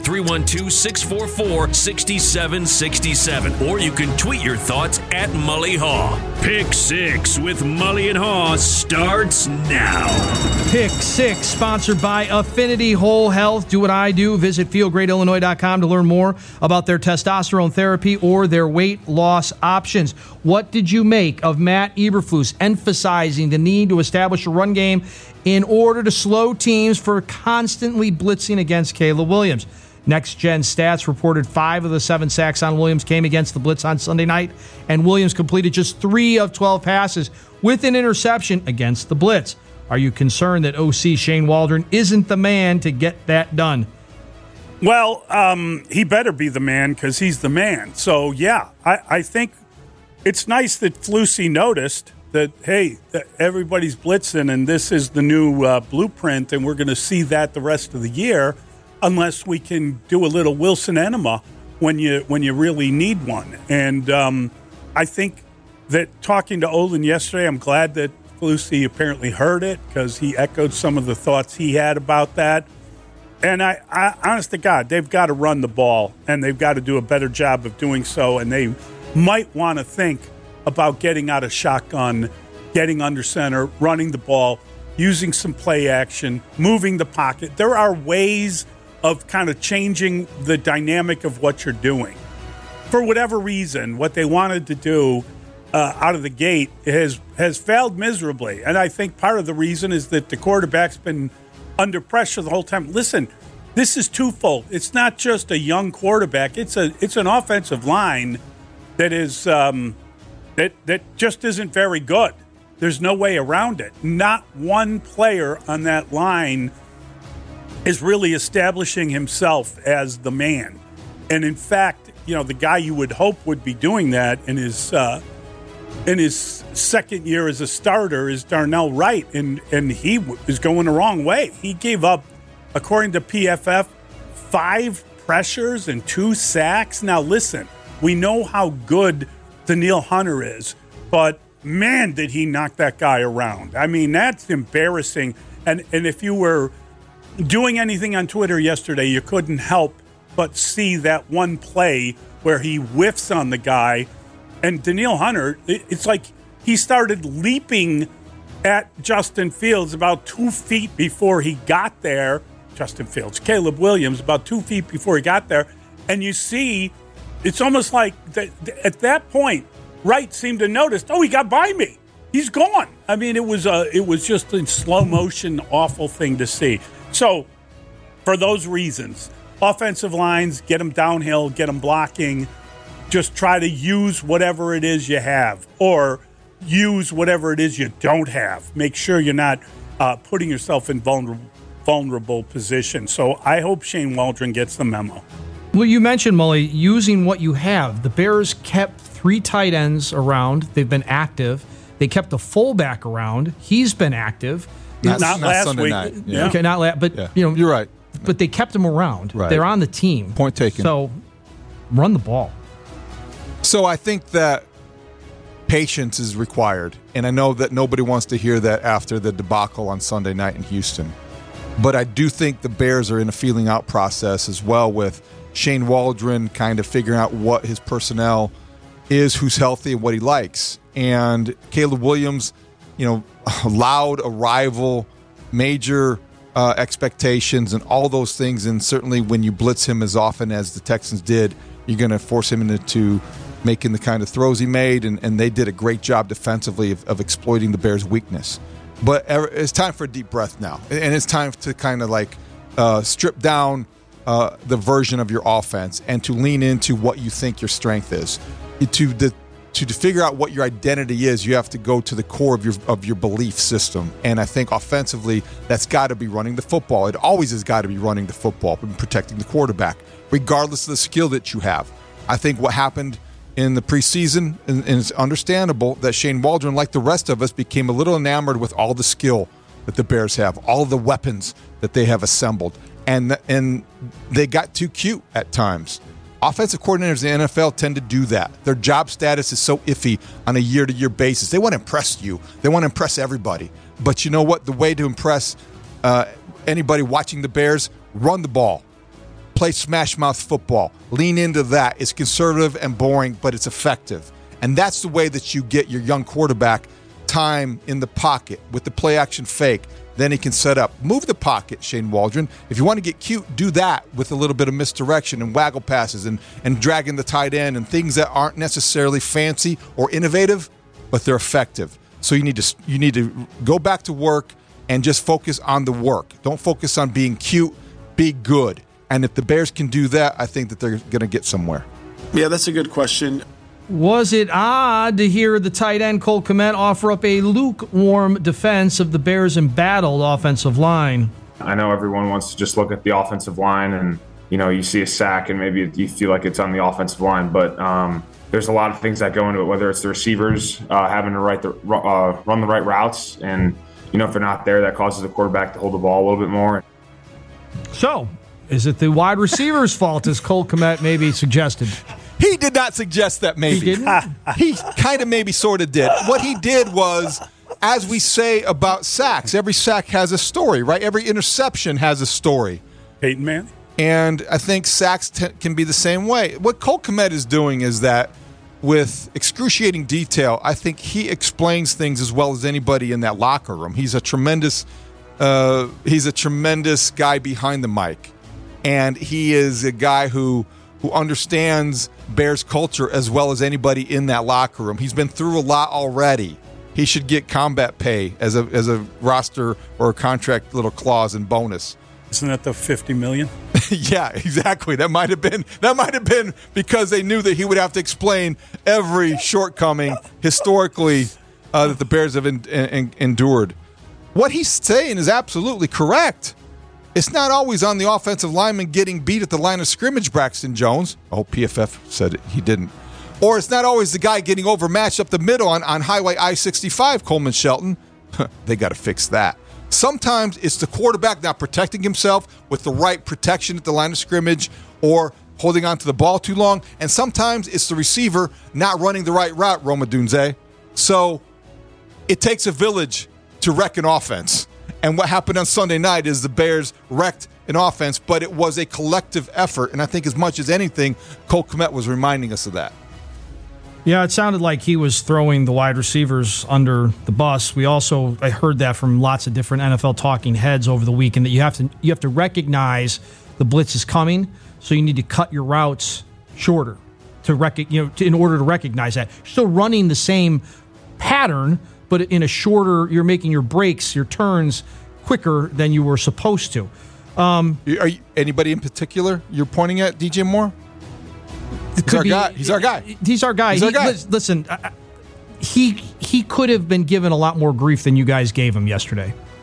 312-644-6767, or you can tweet your thoughts at Mully Haw. Pick Six with Mully and Haw starts now. Pick Six, sponsored by Affinity Whole Health. Do what I do. Visit feelgreatillinois.com to learn more about their testosterone therapy or their weight loss options. What did you make of Matt Eberflus emphasizing the need to establish a run game in order to slow teams for constantly blitzing against Caleb Williams? Next Gen Stats reported 5 of the 7 sacks on Williams came against the blitz on Sunday night, and Williams completed just 3 of 12 passes with an interception against the blitz. Are you concerned that OC Shane Waldron isn't the man to get that done? Well, he better be the man because he's the man. So, yeah, I think it's nice that Flusy noticed that, hey, everybody's blitzing and this is the new blueprint and we're going to see that the rest of the year unless we can do a little Wilson enema when you really need one. And I think that talking to Olin yesterday, I'm glad that Flusy apparently heard it because he echoed some of the thoughts he had about that. And I honest to God, they've got to run the ball, and they've got to do a better job of doing so, and they might want to think about getting out of shotgun, getting under center, running the ball, using some play action, moving the pocket. There are ways of kind of changing the dynamic of what you're doing. For whatever reason, what they wanted to do out of the gate has failed miserably, and I think part of the reason is that the quarterback's been under pressure the whole time. Listen, this is twofold. It's not just a young quarterback. It's an offensive line that is that just isn't very good. There's no way around it. Not one player on that line is really establishing himself as the man. And in fact, the guy you would hope would be doing that in his second year as a starter is Darnell Wright, and he is going the wrong way. He gave up, according to PFF, 5 pressures and 2 sacks. Now, listen, we know how good Danielle Hunter is, but man, did he knock that guy around. I mean, that's embarrassing. And if you were doing anything on Twitter yesterday, you couldn't help but see that one play where he whiffs on the guy. And Danielle Hunter, it's like he started leaping at Justin Fields about 2 feet before he got there. Caleb Williams, about 2 feet before he got there. And you see, it's almost like at that point, Wright seemed to notice, he got by me. He's gone. I mean, it was just in slow motion, awful thing to see. So for those reasons, offensive lines, get them downhill, get them blocking. Just try to use whatever it is you have or use whatever it is you don't have. Make sure you're not putting yourself in vulnerable position. So I hope Shane Waldron gets the memo. Well, you mentioned, Mully, using what you have. The Bears kept 3 tight ends around. They've been active. They kept the fullback around. He's been active. Not last Sunday week. night. Yeah. Okay, not last, but You're right. But they kept him around. Right. They're on the team. Point taken. So run the ball. So I think that patience is required. And I know that nobody wants to hear that after the debacle on Sunday night in Houston. But I do think the Bears are in a feeling out process as well, with Shane Waldron kind of figuring out what his personnel is, who's healthy, and what he likes. And Caleb Williams, loud arrival, major expectations, and all those things. And certainly when you blitz him as often as the Texans did, you're going to force him into making the kind of throws he made. And they did a great job defensively of exploiting the Bears' weakness. But it's time for a deep breath now. And it's time to kind of strip down the version of your offense and to lean into what you think your strength is. To figure out what your identity is, you have to go to the core of your belief system. And I think offensively, that's got to be running the football. It always has got to be running the football and protecting the quarterback, regardless of the skill that you have. I think what happened in the preseason, and it's understandable that Shane Waldron, like the rest of us, became a little enamored with all the skill that the Bears have, all the weapons that they have assembled. And they got too cute at times. Offensive coordinators in the NFL tend to do that. Their job status is so iffy on a year-to-year basis. They want to impress you. They want to impress everybody. But you know what? The way to impress anybody watching the Bears, run the ball. Play smash-mouth football. Lean into that. It's conservative and boring, but it's effective. And that's the way that you get your young quarterback time in the pocket with the play-action fake. Then he can set up. Move the pocket, Shane Waldron. If you want to get cute, do that with a little bit of misdirection and waggle passes and dragging the tight end and things that aren't necessarily fancy or innovative, but they're effective. So you need to go back to work and just focus on the work. Don't focus on being cute. Be good. And if the Bears can do that, I think that they're going to get somewhere. Yeah, that's a good question. Was it odd to hear the tight end Cole Kmet offer up a lukewarm defense of the Bears' embattled offensive line? I know everyone wants to just look at the offensive line and, you see a sack and maybe you feel like it's on the offensive line. But there's a lot of things that go into it, whether it's the receivers having to run the right routes. And, if they're not there, that causes the quarterback to hold the ball a little bit more. So, is it the wide receiver's fault, as Cole Kmet maybe suggested? He did not suggest that maybe. He didn't? He kind of maybe sort of did. What he did was, as we say about sacks, every sack has a story, right? Every interception has a story. Peyton Manning? And I think sacks can be the same way. What Cole Kmet is doing is that with excruciating detail, I think he explains things as well as anybody in that locker room. He's a tremendous guy behind the mic. And he is a guy who understands Bears culture as well as anybody in that locker room. He's been through a lot already. He should get combat pay as a roster or a contract little clause and bonus. Isn't that the $50 million? Yeah, exactly. That might have been because they knew that he would have to explain every shortcoming historically that the Bears have endured. What he's saying is absolutely correct. It's not always on the offensive lineman getting beat at the line of scrimmage, Braxton Jones. Oh, PFF said he didn't. Or it's not always the guy getting overmatched up the middle on Highway I-65, Coleman Shelton. They got to fix that. Sometimes it's the quarterback not protecting himself with the right protection at the line of scrimmage or holding on to the ball too long. And sometimes it's the receiver not running the right route, Roma Dunze. So it takes a village to wreck an offense. And what happened on Sunday night is the Bears wrecked an offense, but it was a collective effort. And I think as much as anything, Cole Kmet was reminding us of that. Yeah, it sounded like he was throwing the wide receivers under the bus. I heard that from lots of different NFL talking heads over the weekend, that you have to recognize the blitz is coming, so you need to cut your routes shorter in order to recognize that. You're still running the same pattern, but in a shorter, you're making your breaks, your turns quicker than you were supposed to. Are you, anybody in particular you're pointing at, DJ Moore? He's our guy. He's our guy. Listen, he could have been given a lot more grief than you guys gave him yesterday.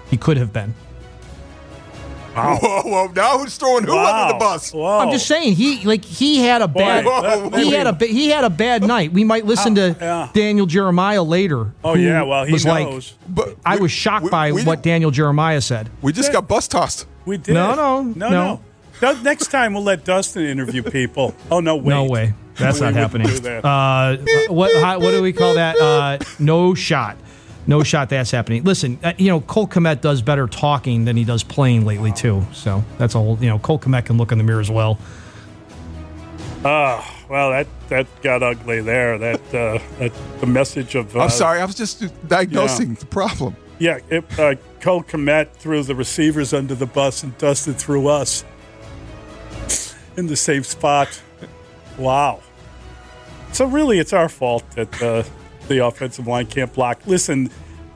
He could have been. Wow. Whoa! Now who's throwing who under the bus? Whoa. I'm just saying he had a bad he had a bad night. We might listen to Daniel Jeremiah later. Oh yeah, well he was knows. I was shocked by what Daniel Jeremiah said. We just got bus tossed. We did. No. Next time we'll let Dustin interview people. Oh no, wait. No way. That's not happening. Do that. What do we call that? No shot. No shot that's happening. Listen, Cole Kmet does better talking than he does playing lately, too. So that's a whole, Cole Kmet can look in the mirror as well. Well, that got ugly there. That the message of... I'm sorry, I was just diagnosing the problem. Yeah, Cole Kmet threw the receivers under the bus and Dustin threw us in the same spot. Wow. So really, it's our fault that... the offensive line can't block. Listen,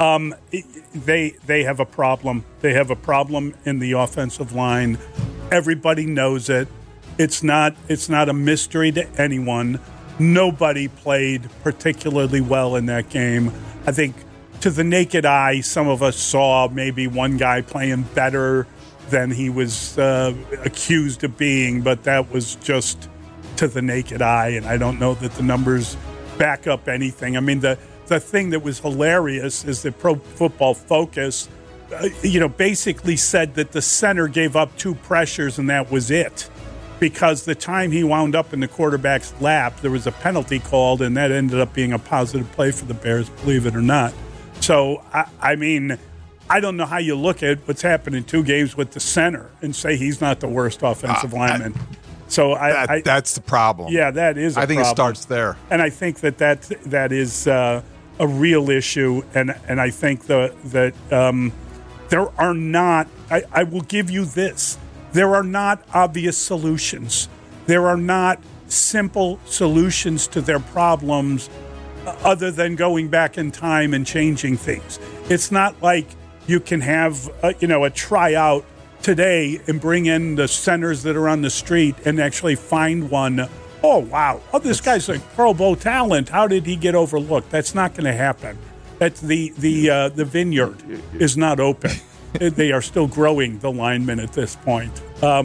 they have a problem. They have a problem in the offensive line. Everybody knows it. It's not a mystery to anyone. Nobody played particularly well in that game. I think to the naked eye, some of us saw maybe one guy playing better than he was accused of being, but that was just to the naked eye, and I don't know that the numbers back up anything. I mean, the thing that was hilarious is that Pro Football Focus, basically said that the center gave up 2 pressures and that was it. Because the time he wound up in the quarterback's lap, there was a penalty called, and that ended up being a positive play for the Bears, believe it or not. So, I mean, I don't know how you look at what's happened in 2 games with the center and say he's not the worst offensive lineman. So that's the problem. Yeah, that is a problem. I think it starts there. And I think that is a real issue. And I think that there are not – I will give you this. There are not obvious solutions. There are not simple solutions to their problems other than going back in time and changing things. It's not like you can have a tryout today and bring in the centers that are on the street and actually find one. Oh, wow. Oh, this guy's a Pro Bowl talent. How did he get overlooked? That's not going to happen. That's the vineyard is not open. They are still growing the linemen at this point.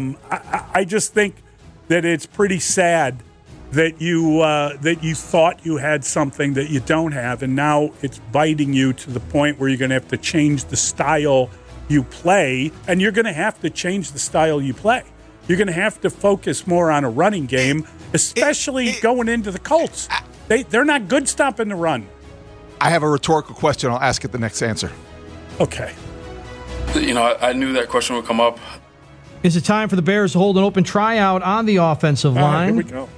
I just think that it's pretty sad that you thought you had something that you don't have, and now it's biting you to the point where you're going to have to change the style you play, and you're going to have to change the style you play. You're going to have to focus more on a running game, especially going into the Colts. They're not good stopping the run. I have a rhetorical question. I'll ask it the next answer. Okay. I knew that question would come up. Is it time for the Bears to hold an open tryout on the offensive line? Here we go.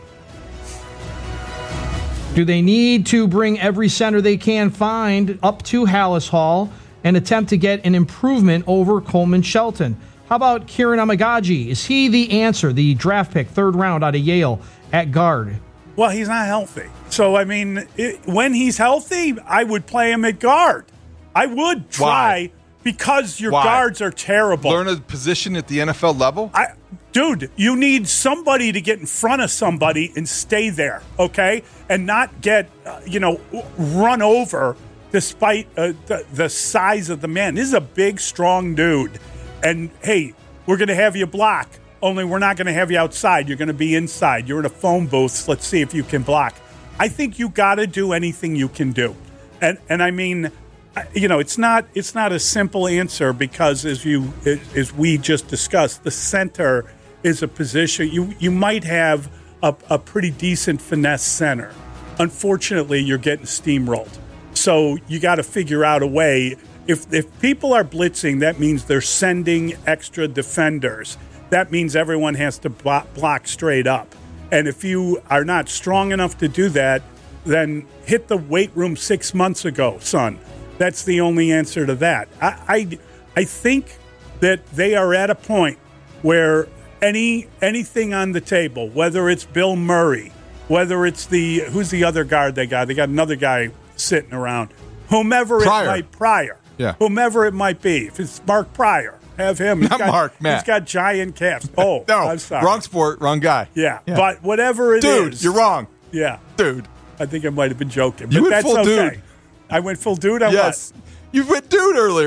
Do they need to bring every center they can find up to Hallis Hall and attempt to get an improvement over Coleman Shelton? How about Kieran Amagaji? Is he the answer, the draft pick, 3rd round out of Yale at guard? Well, he's not healthy. So, I mean, when he's healthy, I would play him at guard. I would try because your guards are terrible. Learn a position at the NFL level? Dude, you need somebody to get in front of somebody and stay there, okay? And not get, run over despite the size of the man. This is a big, strong dude. And, hey, we're going to have you block, only we're not going to have you outside. You're going to be inside. You're in a phone booth. Let's see if you can block. I think you got to do anything you can do. And I mean, it's not a simple answer because as we just discussed, the center is a position. You might have a pretty decent finesse center. Unfortunately, you're getting steamrolled. So you got to figure out a way. If people are blitzing, that means they're sending extra defenders. That means everyone has to block straight up. And if you are not strong enough to do that, then hit the weight room 6 months ago, son. That's the only answer to that. I think that they are at a point where anything on the table, whether it's Bill Murray, whether it's who's the other guard they got? They got another guy sitting around. Whomever Pryor. Yeah. Whomever it might be. If it's Mark Pryor, have him. Matt. He's got giant calves. Oh, no, I'm sorry. Wrong sport, wrong guy. Yeah. But whatever it is. Dude, you're wrong. Yeah. Dude. I think I might have been joking. You but went that's full okay. dude. I went full dude on yes. what? You went dude earlier.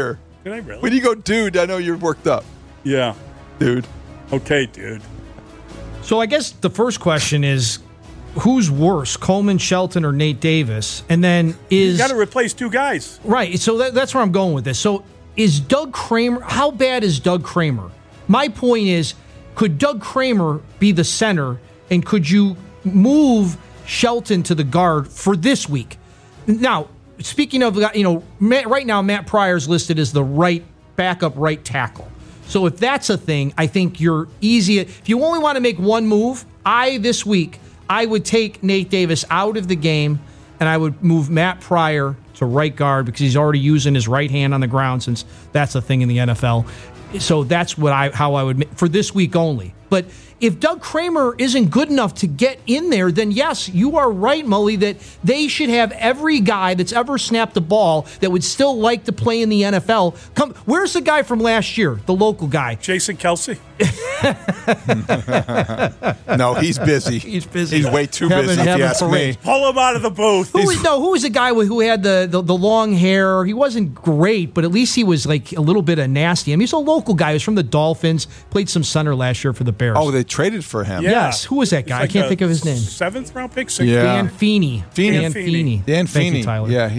Did I really? When you go, dude, I know you're worked up. Yeah. Dude. Okay, dude. So I guess the first question is, who's worse, Coleman Shelton or Nate Davis? And then You got to replace two guys. Right, so that's where I'm going with this. So is Doug Kramer, how bad is Doug Kramer? My point is, could Doug Kramer be the center, and could you move Shelton to the guard for this week? Now, speaking of, right now Matt Pryor's listed as the backup right tackle. So if that's a thing, I think you're easy. If you only want to make one move, this week, I would take Nate Davis out of the game, and I would move Matt Pryor to right guard because he's already using his right hand on the ground, since that's a thing in the NFL. So that's how I would for this week only. But if Doug Kramer isn't good enough to get in there, then yes, you are right, Mully, that they should have every guy that's ever snapped the ball that would still like to play in the NFL. Come, where's the guy from last year, the local guy? Jason Kelsey? No, he's busy. He's busy. He's way too busy, if you ask me. Pull him out of the booth. Who was the guy who had the long hair? He wasn't great, but at least he was like a little bit of nasty. I mean, he's a local guy. He was from the Dolphins, played some center last year for the Bears. Oh, they traded for him. Yeah. Yes. Who was that guy? I can't think of his name. 7th round pick? Dan Feeney. Dan Feeney. Thank you, Tyler. Yeah,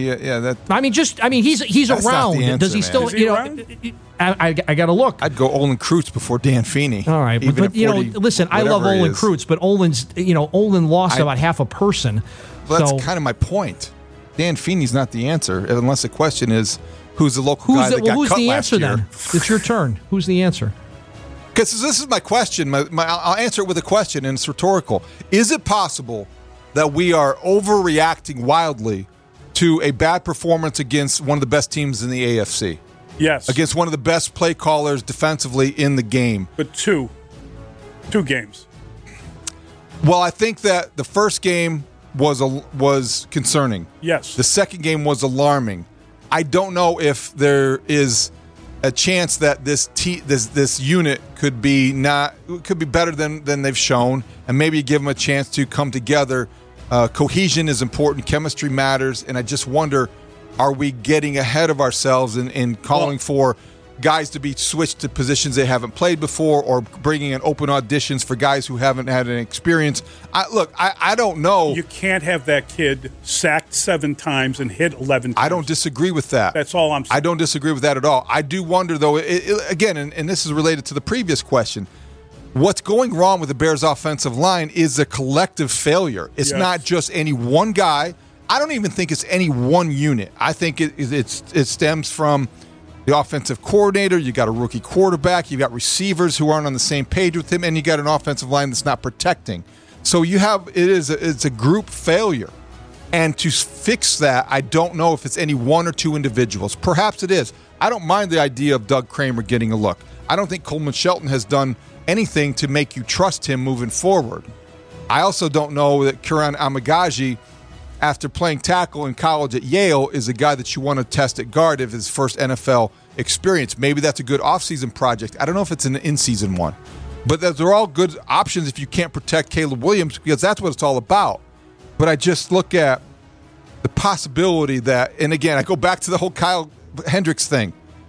he's That's around. not the answer, Does he still? man. Is he around? I got to look. I'd go Olin Kreutz before Dan Feeney. All right, Even but at 40, listen, I love whatever he Olin is. Kreutz, but Olin lost about half a person. Well, that's So- kind of my point. Dan Feeney's not the answer, unless the question is who's the local guy that got who's cut the last answer year. then? It's your turn. Who's the answer? Because this is my question. I'll answer it with a question, and it's rhetorical. Is it possible that we are overreacting wildly to a bad performance against one of the best teams in the AFC? Yes. Against one of the best play callers defensively in the game. But two games. Well, I think that the first game was concerning. Yes. The second game was alarming. I don't know if there is a chance that this unit could be better than they've shown, and maybe give them a chance to come together. Cohesion is important. Chemistry matters, and I just wonder, are we getting ahead of ourselves in calling for guys to be switched to positions they haven't played before, or bringing in open auditions for guys who haven't had an experience? I don't know. You can't have that kid sacked 7 times and hit 11 times. I don't disagree with that. That's all I'm saying. I don't disagree with that at all. I do wonder, though, again, and this is related to the previous question, what's going wrong with the Bears' offensive line is a collective failure. It's not just any one guy. I don't even think it's any one unit. I think it stems from the offensive coordinator. You got a rookie quarterback. You got receivers who aren't on the same page with him, and you got an offensive line that's not protecting. So it's a group failure. And to fix that, I don't know if it's any one or two individuals. Perhaps it is. I don't mind the idea of Doug Kramer getting a look. I don't think Coleman Shelton has done anything to make you trust him moving forward. I also don't know that Kiran Amagaji, after playing tackle in college at Yale, is a guy that you want to test at guard if his first NFL experience. Maybe that's a good offseason project. I don't know if it's an in-season one. But they're all good options if you can't protect Caleb Williams, because that's what it's all about. But I just look at the possibility that, and again, I go back to the whole Kyle Hendricks thing.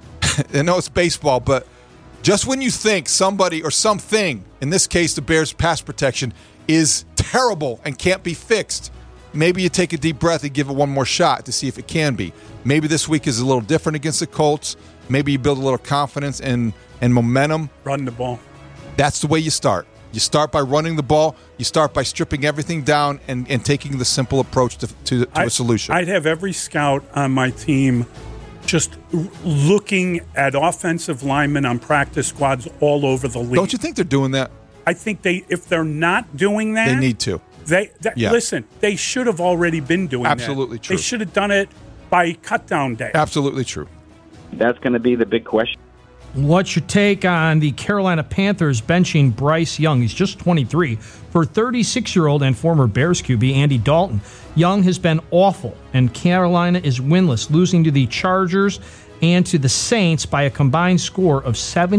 I know it's baseball, but just when you think somebody or something, in this case the Bears' pass protection, is terrible and can't be fixed, maybe you take a deep breath and give it one more shot to see if it can be. Maybe this week is a little different against the Colts. Maybe you build a little confidence and momentum. Run the ball. That's the way you start. You start by running the ball. You start by stripping everything down and taking the simple approach to a solution. I'd have every scout on my team just looking at offensive linemen on practice squads all over the league. Don't you think they're doing that? I think if they're not doing that, they need to. Listen, they should have already been doing Absolutely that. true. They should have done it by cut-down day. Absolutely true. That's going to be the big question. What's your take on the Carolina Panthers benching Bryce Young? He's just 23 for 36-year-old and former Bears QB Andy Dalton. Young has been awful, and Carolina is winless, losing to the Chargers and to the Saints by a combined score of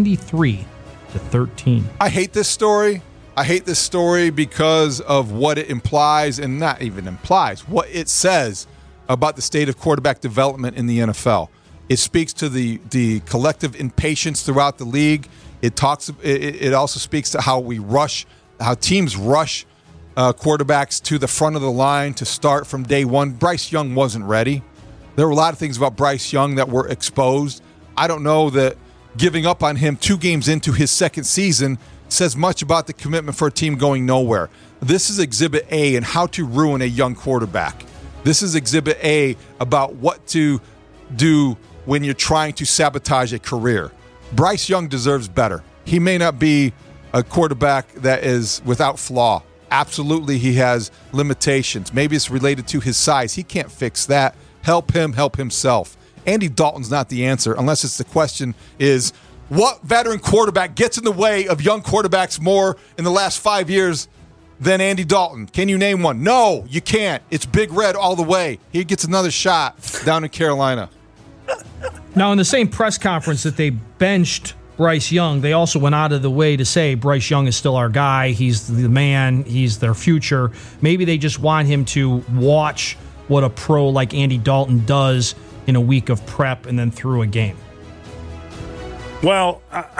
73-13. I hate this story. I hate this story because of what it implies, and not even implies, what it says about the state of quarterback development in the NFL. It speaks to the collective impatience throughout the league. It also speaks to how teams rush quarterbacks to the front of the line to start from day one. Bryce Young wasn't ready. There were a lot of things about Bryce Young that were exposed. I don't know that giving up on him 2 games into his second season says much about the commitment for a team going nowhere. This is Exhibit A in how to ruin a young quarterback. This is Exhibit A about what to do when you're trying to sabotage a career. Bryce Young deserves better. He may not be a quarterback that is without flaw. Absolutely, he has limitations. Maybe it's related to his size. He can't fix that. Help him help himself. Andy Dalton's not the answer, unless it's the question is, what veteran quarterback gets in the way of young quarterbacks more in the last 5 years than Andy Dalton? Can you name one? No, you can't. It's Big Red all the way. He gets another shot down in Carolina. Now, in the same press conference that they benched Bryce Young, they also went out of the way to say Bryce Young is still our guy. He's the man. He's their future. Maybe they just want him to watch what a pro like Andy Dalton does in a week of prep and then through a game. Well,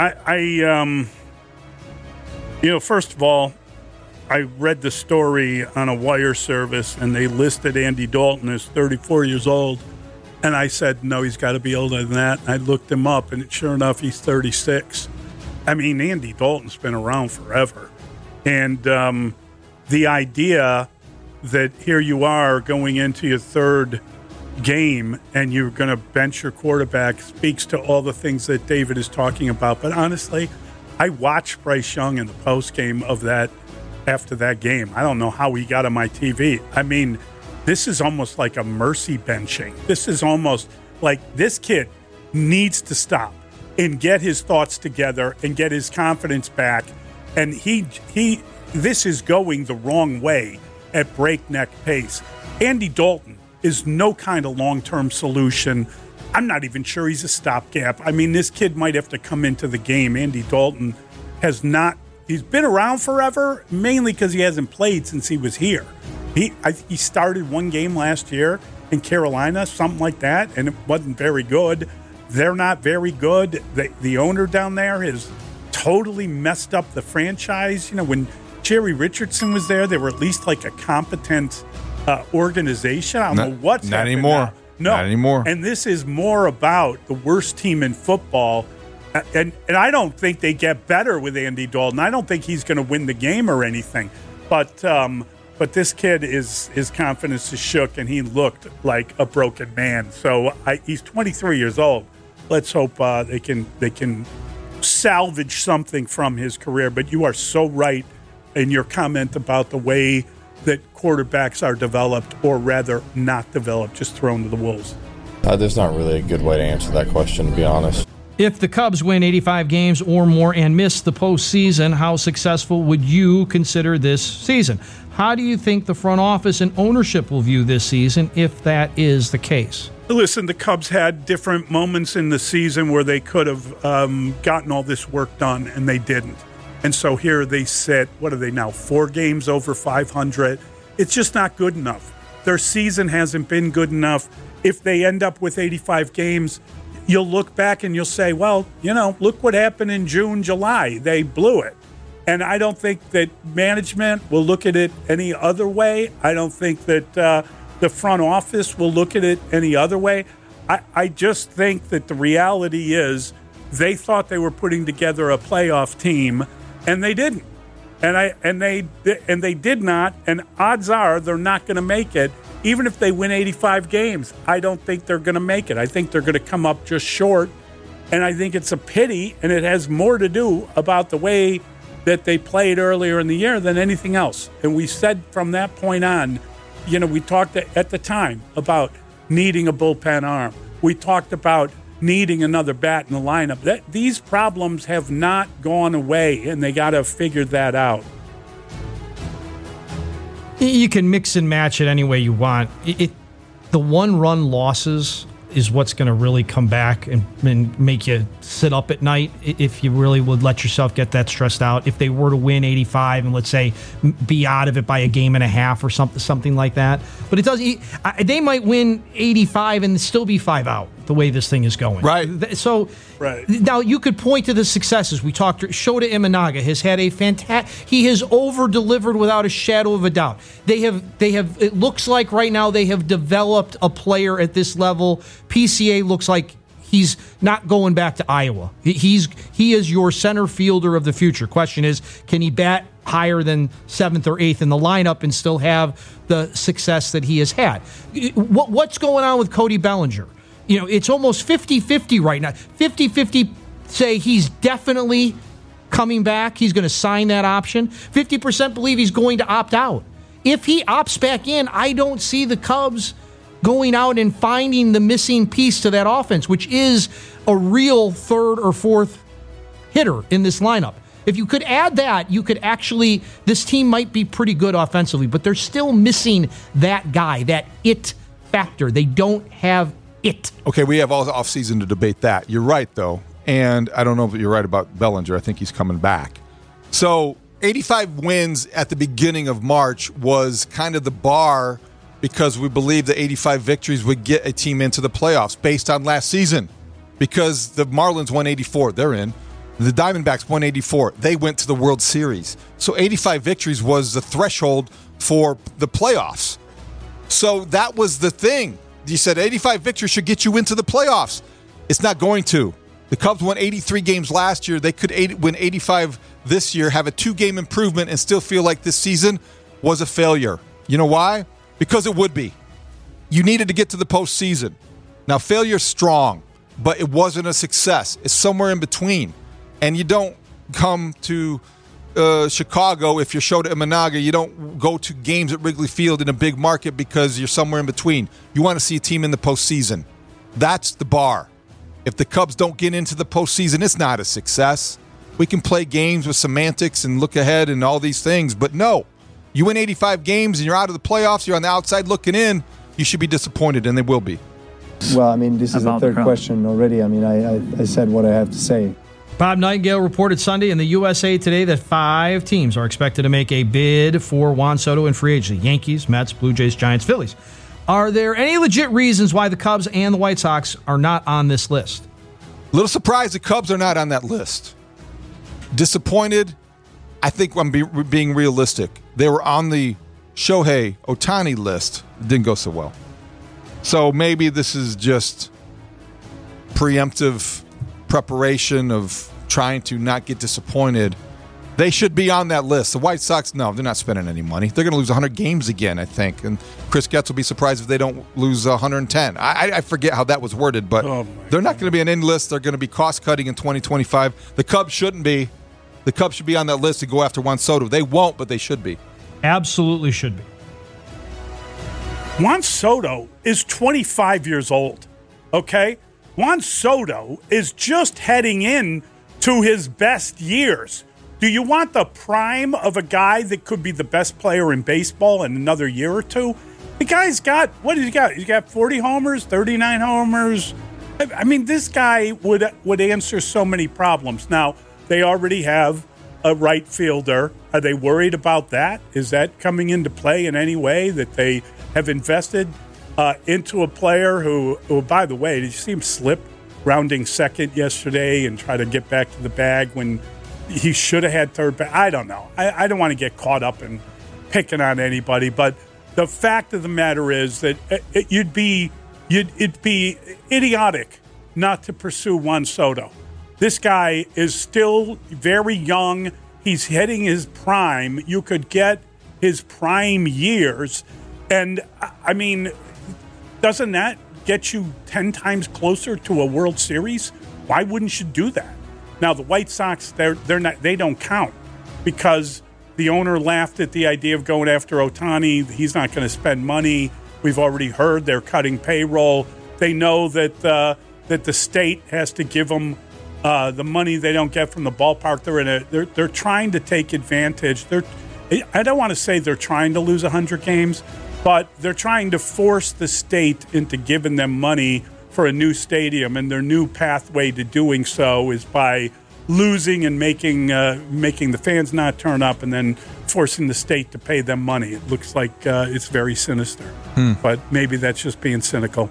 first of all, I read the story on a wire service, and they listed Andy Dalton as 34 years old. And I said, no, he's got to be older than that. And I looked him up, and sure enough, he's 36. I mean, Andy Dalton's been around forever. And the idea that here you are going into your third game and you're going to bench your quarterback speaks to all the things that David is talking about. But honestly, I watched Bryce Young in the postgame of that after that game. I don't know how he got on my TV. I mean, this is almost like a mercy benching. This is almost like this kid needs to stop and get his thoughts together and get his confidence back. And this is going the wrong way at breakneck pace. Andy Dalton is no kind of long-term solution. I'm not even sure he's a stopgap. I mean, this kid might have to come into the game. Andy Dalton he's been around forever, mainly because he hasn't played since he was here. He started one game last year in Carolina, something like that, and it wasn't very good. They're not very good. The owner down there has totally messed up the franchise. You know, when Jerry Richardson was there, they were at least like a competent organization. I don't know what's not happened anymore. now. No, not anymore. And this is more about the worst team in football. And I don't think they get better with Andy Dalton. I don't think he's going to win the game or anything. But this kid, his confidence is shook, and he looked like a broken man. So he's 23 years old. Let's hope they can salvage something from his career. But you are so right in your comment about the way that quarterbacks are developed, or rather not developed, just thrown to the wolves. There's not really a good way to answer that question, to be honest. If the Cubs win 85 games or more and miss the postseason, how successful would you consider this season? How do you think the front office and ownership will view this season if that is the case? Listen, the Cubs had different moments in the season where they could have gotten all this work done, and they didn't. And so here they sit, what are they now, 4 games over 500? It's just not good enough. Their season hasn't been good enough. If they end up with 85 games, you'll look back and you'll say, well, look what happened in June, July. They blew it. And I don't think that management will look at it any other way. I don't think that the front office will look at it any other way. I just think that the reality is they thought they were putting together a playoff team, and they didn't. And they did not. And odds are they're not going to make it. Even if they win 85 games, I don't think they're going to make it. I think they're going to come up just short. And I think it's a pity, and it has more to do about the way that they played earlier in the year than anything else. And we said from that point on, we talked at the time about needing a bullpen arm. We talked about needing another bat in the lineup. These problems have not gone away, and they got to figure that out. You can mix and match it any way you want. The one-run losses is what's going to really come back and make you sit up at night if you really would let yourself get that stressed out. If they were to win 85 and, let's say, be out of it by a game and a half or something like that. But it doesn't. They might win 85 and still be 5 out. the way this thing is going. Right. So now you could point to the successes. We talked. Shota Imanaga has had a fantastic. He has over-delivered without a shadow of a doubt. They have. It looks like right now they have developed a player at this level. PCA looks like he's not going back to Iowa. He is your center fielder of the future. Question is, can he bat higher than 7th or 8th in the lineup and still have the success that he has had? What's going on with Cody Bellinger? It's almost 50-50 right now. 50-50 say he's definitely coming back. He's going to sign that option. 50% believe he's going to opt out. If he opts back in, I don't see the Cubs going out and finding the missing piece to that offense, which is a real 3rd or 4th hitter in this lineup. If you could add that, you could actually, this team might be pretty good offensively, but they're still missing that guy, that it factor. They don't have it. Okay, we have all the offseason to debate that. You're right, though. And I don't know if you're right about Bellinger. I think he's coming back. So 85 wins at the beginning of March was kind of the bar because we believed that 85 victories would get a team into the playoffs based on last season. Because the Marlins won 84. They're in. The Diamondbacks won 84. They went to the World Series. So 85 victories was the threshold for the playoffs. So that was the thing. You said 85 victories should get you into the playoffs. It's not going to. The Cubs won 83 games last year. They could win 85 this year, have a 2-game improvement, and still feel like this season was a failure. You know why? Because it would be. You needed to get to the postseason. Now, failure's strong, but it wasn't a success. It's somewhere in between. And you don't come to Chicago if you're Shota Imanaga. You don't go to games at Wrigley Field in a big market because you're somewhere in between. You want to see a team in the postseason. That's the bar. If the Cubs don't get into the postseason, it's not a success. We can play games with semantics and look ahead and all these things, but no. You win 85 games and you're out of the playoffs, you're on the outside looking in, you should be disappointed, and they will be. Well, I mean, this is the third question already. I mean, I said what I have to say. Bob Nightingale reported Sunday in the USA Today that 5 teams are expected to make a bid for Juan Soto in free agency. Yankees, Mets, Blue Jays, Giants, Phillies. Are there any legit reasons why the Cubs and the White Sox are not on this list? A little surprised the Cubs are not on that list. Disappointed. I think I'm being realistic. They were on the Shohei Ohtani list. It didn't go so well. So maybe this is just preemptive preparation of trying to not get disappointed. They should be on that list. The White Sox, no, they're not spending any money. They're going to lose 100 games again, I think. And Chris Getz will be surprised if they don't lose 110. I forget how that was worded, but they're not going to be an end list. They're going to be cost-cutting in 2025. The Cubs shouldn't be. The Cubs should be on that list to go after Juan Soto. They won't, but they should be. Absolutely should be. Juan Soto is 25 years old, okay? Juan Soto is just heading in to his best years. Do you want the prime of a guy that could be the best player in baseball in another year or two? The guy's got, what has he got? He's got 40 homers, 39 homers. I mean, this guy would answer so many problems. Now, they already have a right fielder. Are they worried about that? Is that coming into play in any way that they have invested into a player who, by the way, did you see him slip rounding second yesterday and try to get back to the bag when he should have had third base? I don't know. I don't want to get caught up in picking on anybody, but the fact of the matter is that it'd be idiotic not to pursue Juan Soto. This guy is still very young. He's hitting his prime. You could get his prime years. And, I mean, doesn't that get you 10 times closer to a World Series? Why wouldn't you do that? Now, the White Sox, they don't count because the owner laughed at the idea of going after Ohtani. He's not going to spend money. We've already heard they're cutting payroll. They know that the state has to give them the money they don't get from the ballpark. They're trying to take advantage. I don't want to say they're trying to lose 100 games, but they're trying to force the state into giving them money for a new stadium, and their new pathway to doing so is by losing and making the fans not turn up and then forcing the state to pay them money. It looks like it's very sinister, but maybe that's just being cynical.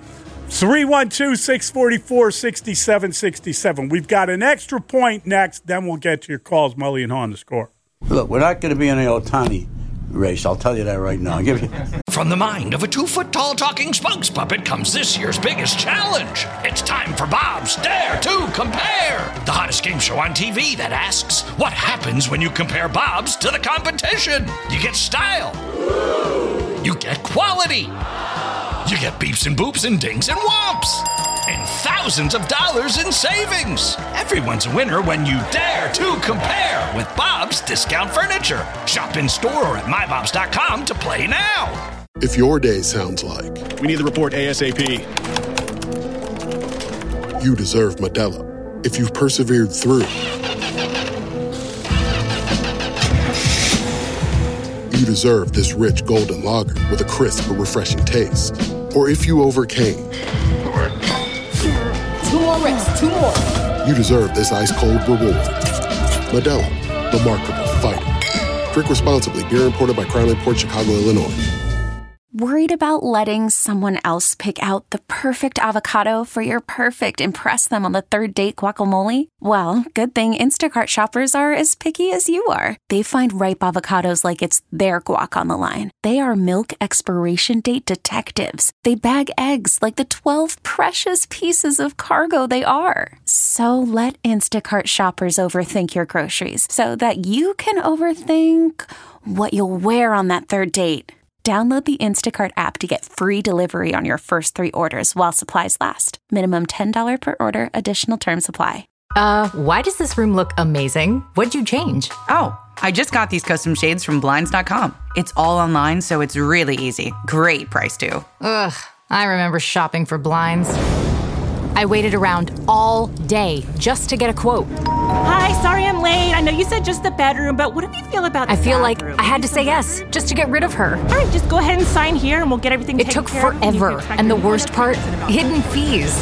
312-644-6767. We've got an extra point next, then we'll get to your calls. Mully and Haw on The Score. Look, we're not going to be in an Ohtani race. I'll tell you that right now. From the mind of a 2-foot-tall talking spokes puppet comes this year's biggest challenge. It's time for Bob's Dare to Compare, the hottest game show on TV that asks, what happens when you compare Bob's to the competition? You get style. You get quality. You get beeps and boops and dings and whomps. And thousands of dollars in savings. Everyone's a winner when you dare to compare with Bob's Discount Furniture. Shop in store or at mybobs.com to play now. If your day sounds like we need the report ASAP, you deserve Modelo. If you've persevered through, you deserve this rich golden lager with a crisp but refreshing taste. Or if you overcame, 2 more reps, 2 more. you deserve this ice-cold reward. Modelo, the Remarkable Fighter. Drink responsibly. Beer imported by Crown Imports, Chicago, Illinois. Worried about letting someone else pick out the perfect avocado for your perfect impress them on the third date guacamole? Well, good thing Instacart shoppers are as picky as you are. They find ripe avocados like it's their guac on the line. They are milk expiration date detectives. They bag eggs like the 12 precious pieces of cargo they are. So let Instacart shoppers overthink your groceries so that you can overthink what you'll wear on that third date. Download the Instacart app to get free delivery on your first 3 orders while supplies last. Minimum $10 per order. Additional terms apply. Why does this room look amazing? What'd you change? Oh, I just got these custom shades from Blinds.com. It's all online, so it's really easy. Great price, too. Ugh, I remember shopping for blinds. I waited around all day just to get a quote. Hi, sorry I'm late. I know you said just the bedroom, but what do you feel about the I feel bathroom? like I had to say yes just to get rid of her. All right, just go ahead and sign here and we'll get everything taken care of. It took forever, and the worst part, hidden fees.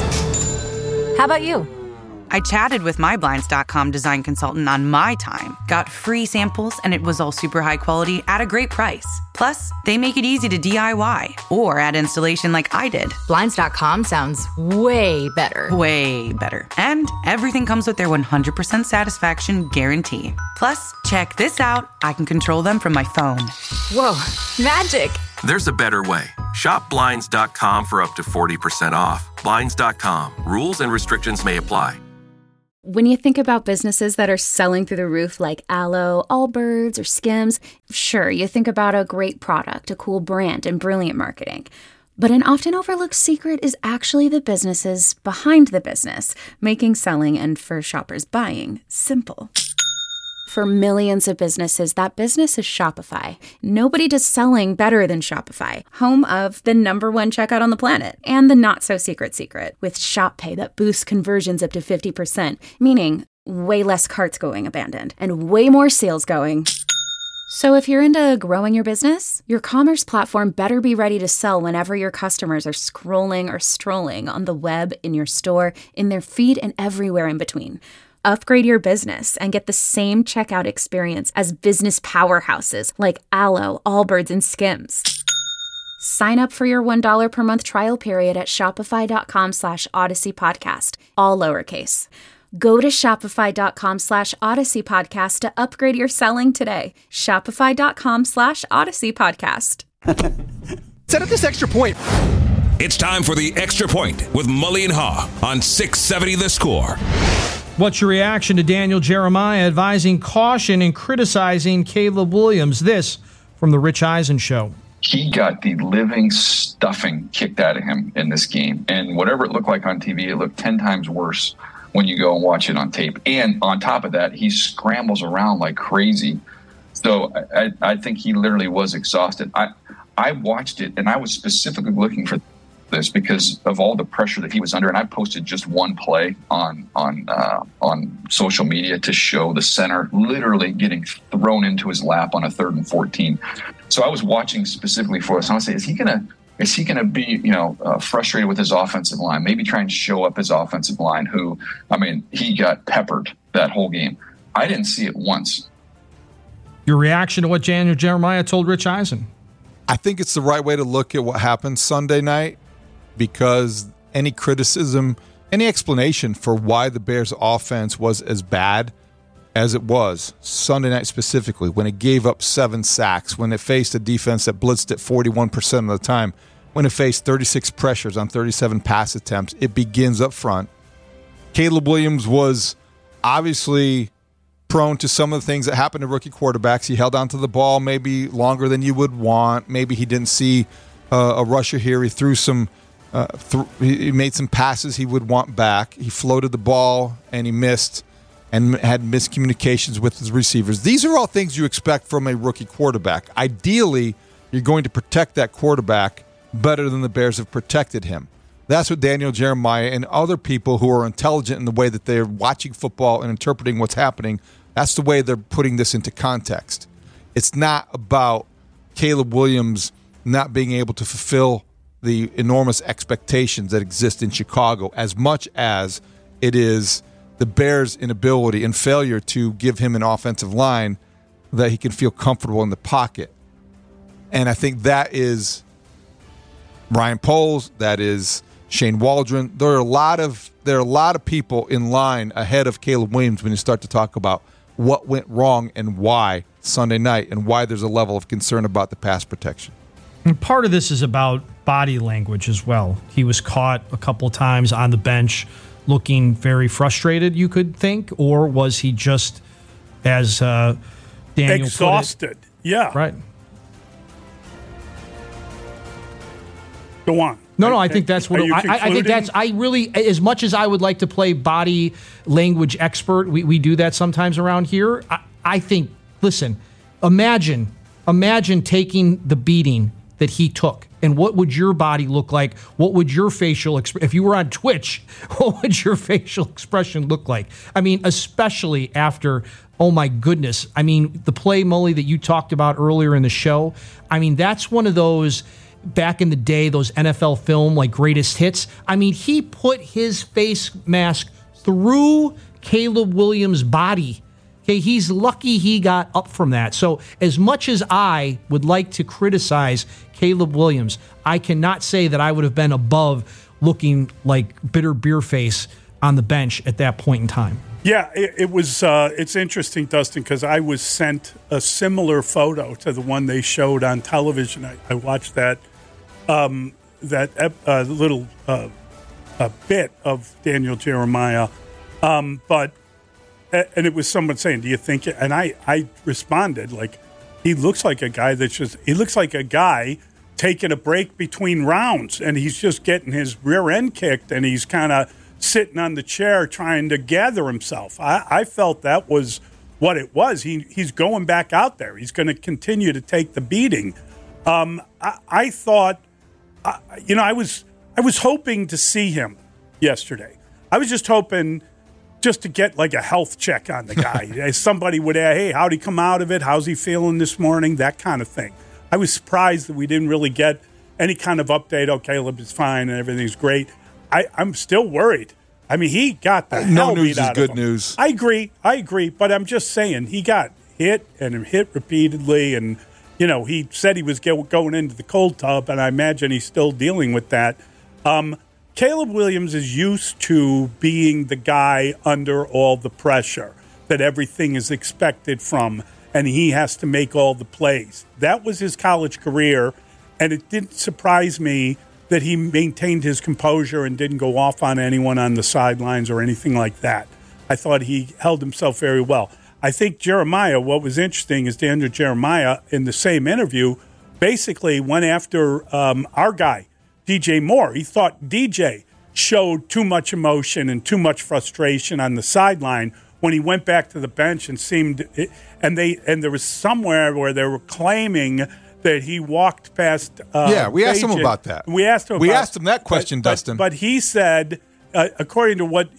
How about you? I chatted with my Blinds.com design consultant on my time, got free samples, and it was all super high quality at a great price. Plus, they make it easy to DIY or add installation like I did. Blinds.com sounds way better. Way better. And everything comes with their 100% satisfaction guarantee. Plus, check this out. I can control them from my phone. Whoa, magic. There's a better way. Shop Blinds.com for up to 40% off. Blinds.com. Rules and restrictions may apply. When you think about businesses that are selling through the roof like Aloe, Allbirds, or Skims, sure, you think about a great product, a cool brand, and brilliant marketing. But an often overlooked secret is actually the businesses behind the business, making selling and, for shoppers, buying simple. For millions of businesses, that business is Shopify. Nobody does selling better than Shopify, home of the #1 checkout on the planet and the not-so-secret secret with Shop Pay that boosts conversions up to 50%, meaning way less carts going abandoned and way more sales going. So if you're into growing your business, your commerce platform better be ready to sell whenever your customers are scrolling or strolling on the web, in your store, in their feed, and everywhere in between. Upgrade your business and get the same checkout experience as business powerhouses like Aloe, Allbirds, and Skims. Sign up for your $1 per month trial period at shopify.com/Odyssey Podcast, all lowercase. Go to shopify.com/Odyssey Podcast to upgrade your selling today. Shopify.com/Odyssey Podcast. Set up this extra point. It's time for the Extra Point with Mully and Haw on 670 The Score. What's your reaction to Daniel Jeremiah advising caution and criticizing Caleb Williams? This from the Rich Eisen Show. He got the living stuffing kicked out of him in this game. And whatever it looked like on TV, it looked 10 times worse when you go and watch it on tape. And on top of that, he scrambles around like crazy. So I think he literally was exhausted. I watched it, and I was specifically looking for this because of all the pressure that he was under. And I posted just one play on social media to show the center literally getting thrown into his lap on a 3rd and 14. So I was watching specifically for this. And I was saying, is he gonna be, frustrated with his offensive line? Maybe trying to show up his offensive line, who, he got peppered that whole game. I didn't see it once. Your reaction to what Daniel Jeremiah told Rich Eisen? I think it's the right way to look at what happened Sunday night, because any criticism, any explanation for why the Bears' offense was as bad as it was Sunday night specifically, when it gave up 7 sacks, when it faced a defense that blitzed it 41% of the time, when it faced 36 pressures on 37 pass attempts. It begins up front. Caleb Williams was obviously prone to some of the things that happen to rookie quarterbacks. He held onto the ball maybe longer than you would want. Maybe he didn't see a rusher here. He threw some he made some passes he would want back. He floated the ball and he missed and had miscommunications with his receivers. These are all things you expect from a rookie quarterback. Ideally, you're going to protect that quarterback better than the Bears have protected him. That's what Daniel Jeremiah and other people who are intelligent in the way that they're watching football and interpreting what's happening, that's the way they're putting this into context. It's not about Caleb Williams not being able to fulfill the enormous expectations that exist in Chicago as much as it is the Bears' inability and failure to give him an offensive line that he can feel comfortable in the pocket. And I think that is Ryan Poles, that is Shane Waldron. There are a lot of people in line ahead of Caleb Williams when you start to talk about what went wrong and why Sunday night and why there's a level of concern about the pass protection. And part of this is about body language as well. He was caught a couple of times on the bench looking very frustrated, you could think, or was he just, as Daniel exhausted? Put it, yeah. Right. Go on. No, I think that's what I think that's. I really, as much as I would like to play body language expert, we do that sometimes around here. I think. Listen, imagine taking the beating that he took, and what would your body look like? What would your facial if you were on Twitch? What would your facial expression look like? I mean, especially after. Oh my goodness! I mean, the play, Mully, that you talked about earlier in the show. I mean, that's one of those. Back in the day, those NFL film like greatest hits. I mean, he put his face mask through Caleb Williams' body. Okay, he's lucky he got up from that. So as much as I would like to criticize Caleb Williams, I cannot say that I would have been above looking like bitter beer face on the bench at that point in time. Yeah, it was. It's interesting, Dustin, because I was sent a similar photo to the one they showed on television. I watched that little bit of Daniel Jeremiah, and it was someone saying, "Do you think?" And I responded like, "He looks like a guy he looks like a guy taking a break between rounds, and he's just getting his rear end kicked, and he's kind of." Sitting on the chair trying to gather himself. I felt that was what it was. He's going back out there. He's going to continue to take the beating. I thought, I was hoping to see him yesterday. I was just hoping just to get like a health check on the guy. Somebody would ask, hey, how'd he come out of it? How's he feeling this morning? That kind of thing. I was surprised that we didn't really get any kind of update. Oh, Caleb is fine and everything's great. I'm still worried. I mean, he got the hell beat out of him. No news is good news. I agree. But I'm just saying, he got hit and hit repeatedly. And, he said he was going into the cold tub, and I imagine he's still dealing with that. Caleb Williams is used to being the guy under all the pressure, that everything is expected from, and he has to make all the plays. That was his college career, and it didn't surprise me that he maintained his composure and didn't go off on anyone on the sidelines or anything like that. I thought he held himself very well. I think Jeremiah, what was interesting is Daniel Jeremiah, in the same interview, basically went after our guy, DJ Moore. He thought DJ showed too much emotion and too much frustration on the sideline when he went back to the bench and there was somewhere where they were claiming that he walked past. We asked him about that. We asked him that question, Dustin. But he said, according to what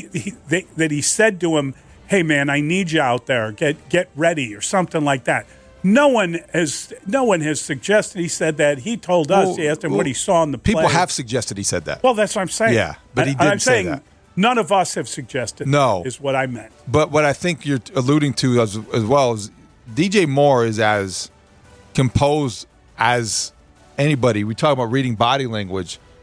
he said to him, "Hey man, I need you out there. Get ready," or something like that. No one has suggested he said that. He told us. He asked him what he saw in the play. People have suggested he said that. Well, that's what I'm saying. Yeah, but he didn't say that. None of us have suggested. No, is what I meant. But what I think you're alluding to as well is DJ Moore is as composed as anybody. We talk about reading body language.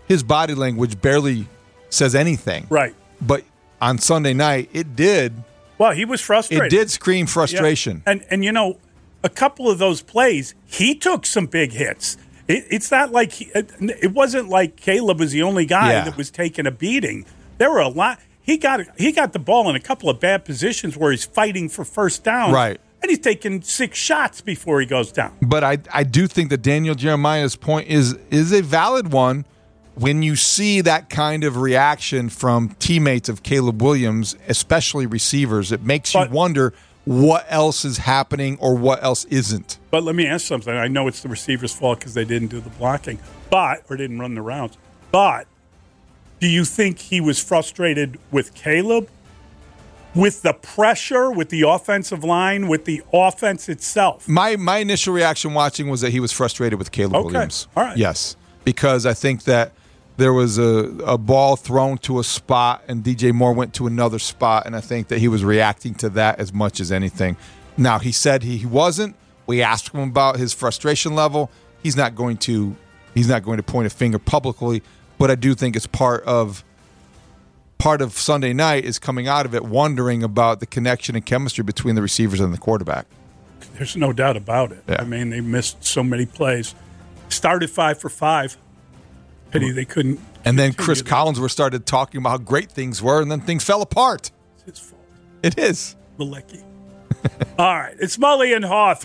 his body language barely says anything. Right. But on Sunday night, it did. Well, he was frustrated. It did scream frustration. Yeah. And a couple of those plays, he took some big hits. It's not like it wasn't like Caleb was the only guy that was taking a beating. There were a lot. He got the ball in a couple of bad positions where he's fighting for first down. Right. And he's taking 6 shots before he goes down. But I do think that Daniel Jeremiah's point is a valid one when you see that kind of reaction from teammates of Caleb Williams, especially receivers. It makes you wonder what else is happening or what else isn't. But let me ask something. I know it's the receiver's fault because they didn't do the blocking, or didn't run the routes. But do you think he was frustrated with Caleb? With the pressure, with the offensive line, with the offense itself? My initial reaction watching was that he was frustrated with Caleb Williams. All right. Yes, because I think that there was a ball thrown to a spot and DJ Moore went to another spot, and I think that he was reacting to that as much as anything. Now, he said he wasn't. We asked him about his frustration level. He's not going to point a finger publicly, but I do think it's part of Sunday night is coming out of it wondering about the connection and chemistry between the receivers and the quarterback. There's no doubt about it. Yeah. I mean, they missed so many plays. Started 5 for 5. Pity they couldn't. And then Chris Collinsworth started talking about how great things were, and then things fell apart. It's his fault. It is. Malecki. All right. It's Mully and Haw.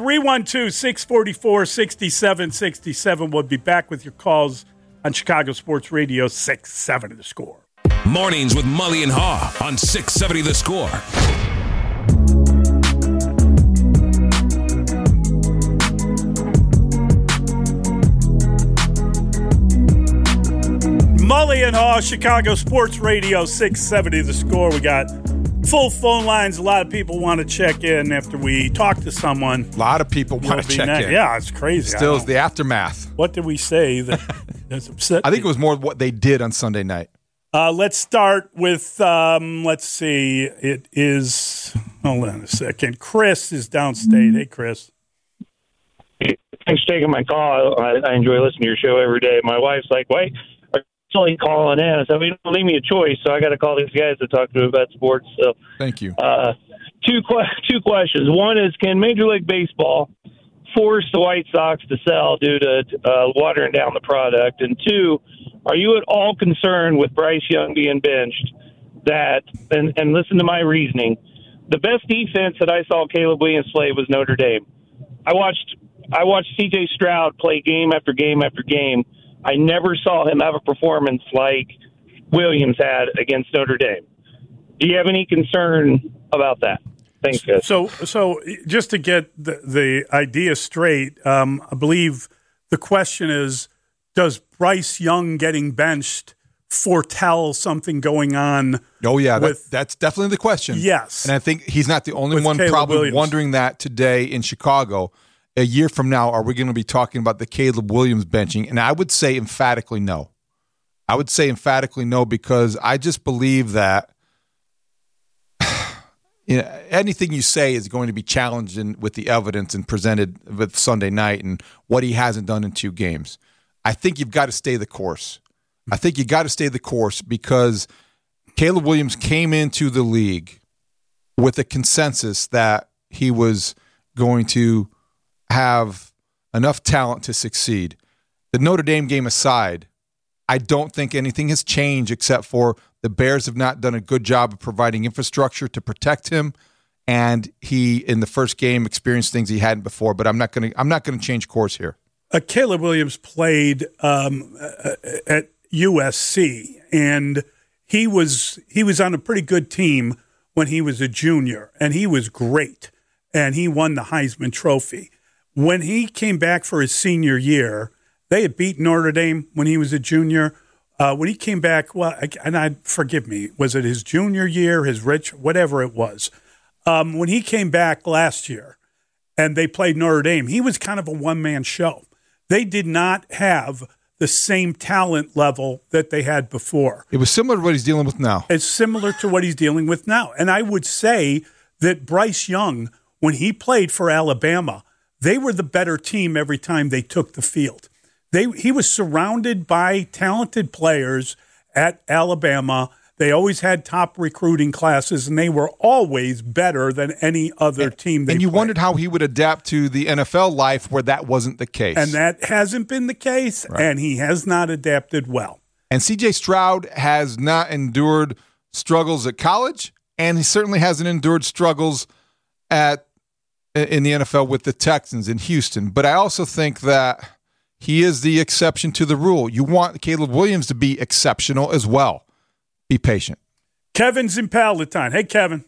312-644-6767. We'll be back with your calls on Chicago Sports Radio 670 The Score. Mornings with Mully and Haw on 670 The Score. Mully and Haw, Chicago Sports Radio 670 The Score. We got full phone lines. A lot of people want to check in after we talk to someone. A lot of people want to check in. Yeah, it's crazy. Still is the aftermath. What did we say that's upset? I think it was more what they did on Sunday night. Let's start with, let's see. It is, hold on a second. Chris is downstate. Hey, Chris. Thanks for taking my call. I enjoy listening to your show every day. My wife's like, wait, are you only calling in? I said, well, you don't leave me a choice, so I got to call these guys to talk to about sports. So, thank you. Two questions. One is, can Major League Baseball force the White Sox to sell due to watering down the product? And two, are you at all concerned with Bryce Young being benched? That and listen to my reasoning. The best defense that I saw Caleb Williams play was Notre Dame. I watched C.J. Stroud play game after game after game. I never saw him have a performance like Williams had against Notre Dame. Do you have any concern about that? Thanks, guys. So just to get the idea straight, I believe the question is, does Bryce Young getting benched foretell something going on? Oh, yeah, that's definitely the question. Yes. And I think he's not the only one Caleb probably Williams. wondering that today in Chicago. A year from now, are we going to be talking about the Caleb Williams benching? And I would say emphatically no. I would say emphatically no, because I just believe that anything you say is going to be challenged with the evidence and presented with Sunday night and what he hasn't done in 2 games. I think you've got to stay the course. I think you got to stay the course because Caleb Williams came into the league with a consensus that he was going to have enough talent to succeed. The Notre Dame game aside, I don't think anything has changed except for the Bears have not done a good job of providing infrastructure to protect him, and he in the first game experienced things he hadn't before. But I'm not going to change course here. Caleb Williams played at USC, and he was on a pretty good team when he was a junior, and he was great, and he won the Heisman Trophy. When he came back for his senior year, they had beaten Notre Dame when he was a junior. When he came back, forgive me, was it his junior year, whatever it was? When he came back last year and they played Notre Dame, he was kind of a one-man show. They did not have the same talent level that they had before. It was similar to what he's dealing with now. It's similar to what he's dealing with now. And I would say that Bryce Young, when he played for Alabama, they were the better team every time they took the field. He was surrounded by talented players at Alabama. They always had top recruiting classes, and they were always better than any other team. And you wondered how he would adapt to the NFL life where that wasn't the case. And that hasn't been the case, and he has not adapted well. And C.J. Stroud has not endured struggles at college, and he certainly hasn't endured struggles in the NFL with the Texans in Houston. But I also think that he is the exception to the rule. You want Caleb Williams to be exceptional as well. Be patient. Kevin's in Palatine. Hey, Kevin.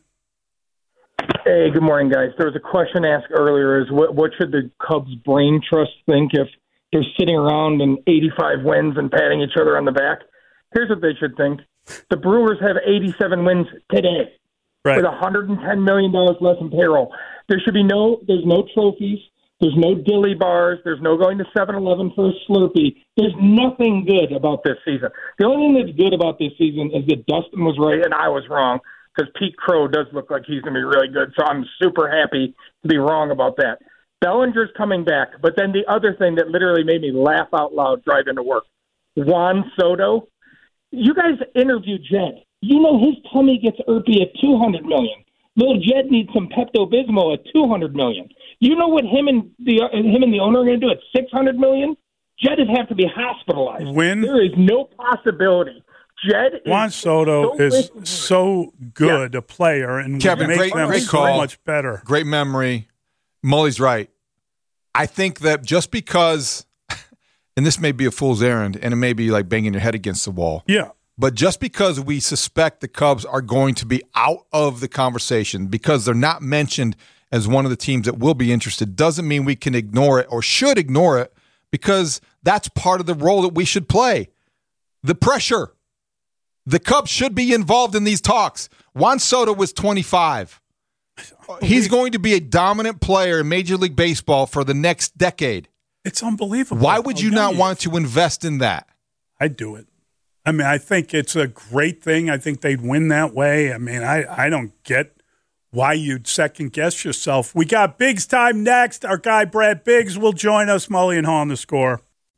Hey, good morning, guys. There was a question asked earlier is what should the Cubs brain trust think if they're sitting around in 85 wins and patting each other on the back? Here's what they should think. The Brewers have 87 wins today with $110 million less in payroll. There's no trophies. There's no dilly bars. There's no going to 7-Eleven for a Slurpee. There's nothing good about this season. The only thing that's good about this season is that Dustin was right and I was wrong, because Pete Crow does look like he's going to be really good. So I'm super happy to be wrong about that. Bellinger's coming back. But then the other thing that literally made me laugh out loud driving to work, Juan Soto. You guys interviewed Jed. You know his tummy gets irpy at $200 million. Little Jed needs some Pepto-Bismol at $200 million. You know what him and the owner are going to do at $600 million? Jed would have to be hospitalized. There is no possibility. Juan Soto is so good a player, and Kevin, make them great so call. much better. Great memory. Mully's right. I think that just because, and this may be a fool's errand, and it may be like banging your head against the wall. Yeah. But just because we suspect the Cubs are going to be out of the conversation because they're not mentioned as one of the teams that will be interested doesn't mean we can ignore it or should ignore it, because that's part of the role that we should play. The pressure. The Cubs should be involved in these talks. Juan Soto was 25. He's going to be a dominant player in Major League Baseball for the next decade. It's unbelievable. Why would you not want to invest in that? I'd do it. I mean, I think it's a great thing. I think they'd win that way. I mean, I don't get why you'd second-guess yourself. We got Biggs time next. Our guy Brad Biggs will join us. Mully and Haw on The Score.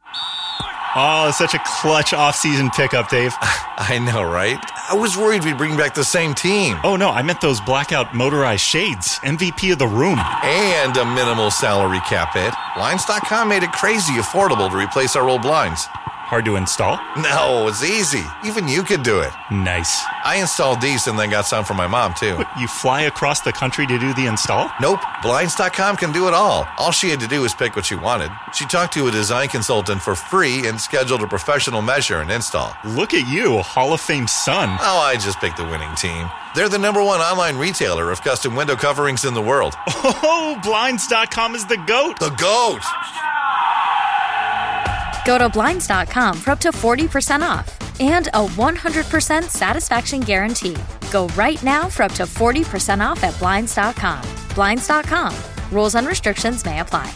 Oh, it's such a clutch off-season pickup, Dave. I know, right? I was worried we'd bring back the same team. Oh, no, I meant those blackout motorized shades. MVP of the room. And a minimal salary cap hit. Blinds.com made it crazy affordable to replace our old blinds. Hard to install? No, it's easy. Even you could do it. Nice. I installed these and then got some for my mom, too. What, you fly across the country to do the install? Nope. Blinds.com can do it all. All she had to do was pick what she wanted. She talked to a design consultant for free and scheduled a professional measure and install. Look at you, Hall of Fame son. Oh, I just picked the winning team. They're the #1 online retailer of custom window coverings in the world. Oh, Blinds.com is the GOAT. The GOAT! Go to Blinds.com for up to 40% off and a 100% satisfaction guarantee. Go right now for up to 40% off at Blinds.com. Blinds.com. Rules and restrictions may apply.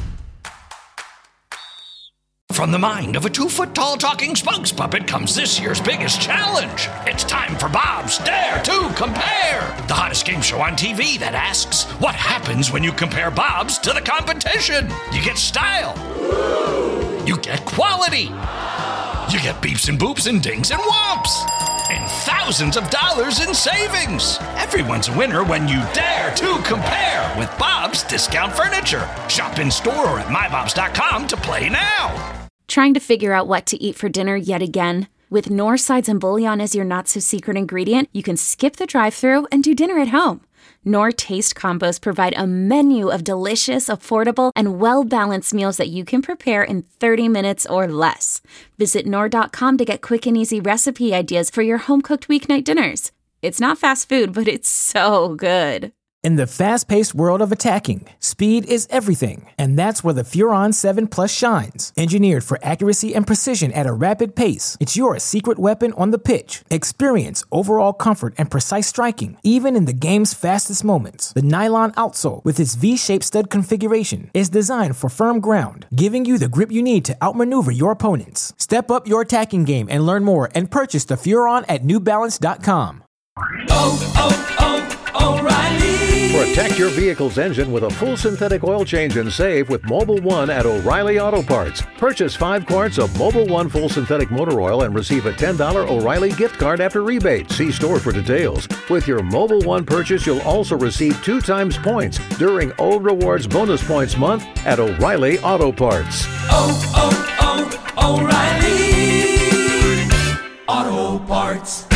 From the mind of a 2-foot-tall talking spokes puppet comes this year's biggest challenge. It's time for Bob's Dare to Compare, the hottest game show on TV that asks, what happens when you compare Bob's to the competition? You get style. You get quality. You get beeps and boops and dings and whomps. And thousands of dollars in savings. Everyone's a winner when you dare to compare with Bob's Discount Furniture. Shop in store or at mybobs.com to play now. Trying to figure out what to eat for dinner yet again? With Knorr sides and bouillon as your not-so-secret ingredient, you can skip the drive-thru and do dinner at home. Knorr Taste Combos provide a menu of delicious, affordable, and well-balanced meals that you can prepare in 30 minutes or less. Visit Knorr.com to get quick and easy recipe ideas for your home-cooked weeknight dinners. It's not fast food, but it's so good. In the fast-paced world of attacking, speed is everything, and that's where the Furon 7 Plus shines. Engineered for accuracy and precision at a rapid pace, it's your secret weapon on the pitch. Experience overall comfort and precise striking, even in the game's fastest moments. The nylon outsole, with its V-shaped stud configuration, is designed for firm ground, giving you the grip you need to outmaneuver your opponents. Step up your attacking game and learn more and purchase the Furon at NewBalance.com. O'Reilly. For a Protect your vehicle's engine with a full synthetic oil change and save with Mobil 1 at O'Reilly Auto Parts. Purchase 5 quarts of Mobil 1 full synthetic motor oil and receive a $10 O'Reilly gift card after rebate. See store for details. With your Mobil 1 purchase, you'll also receive 2 times points during O Rewards Bonus Points Month at O'Reilly Auto Parts. O'Reilly Auto Parts.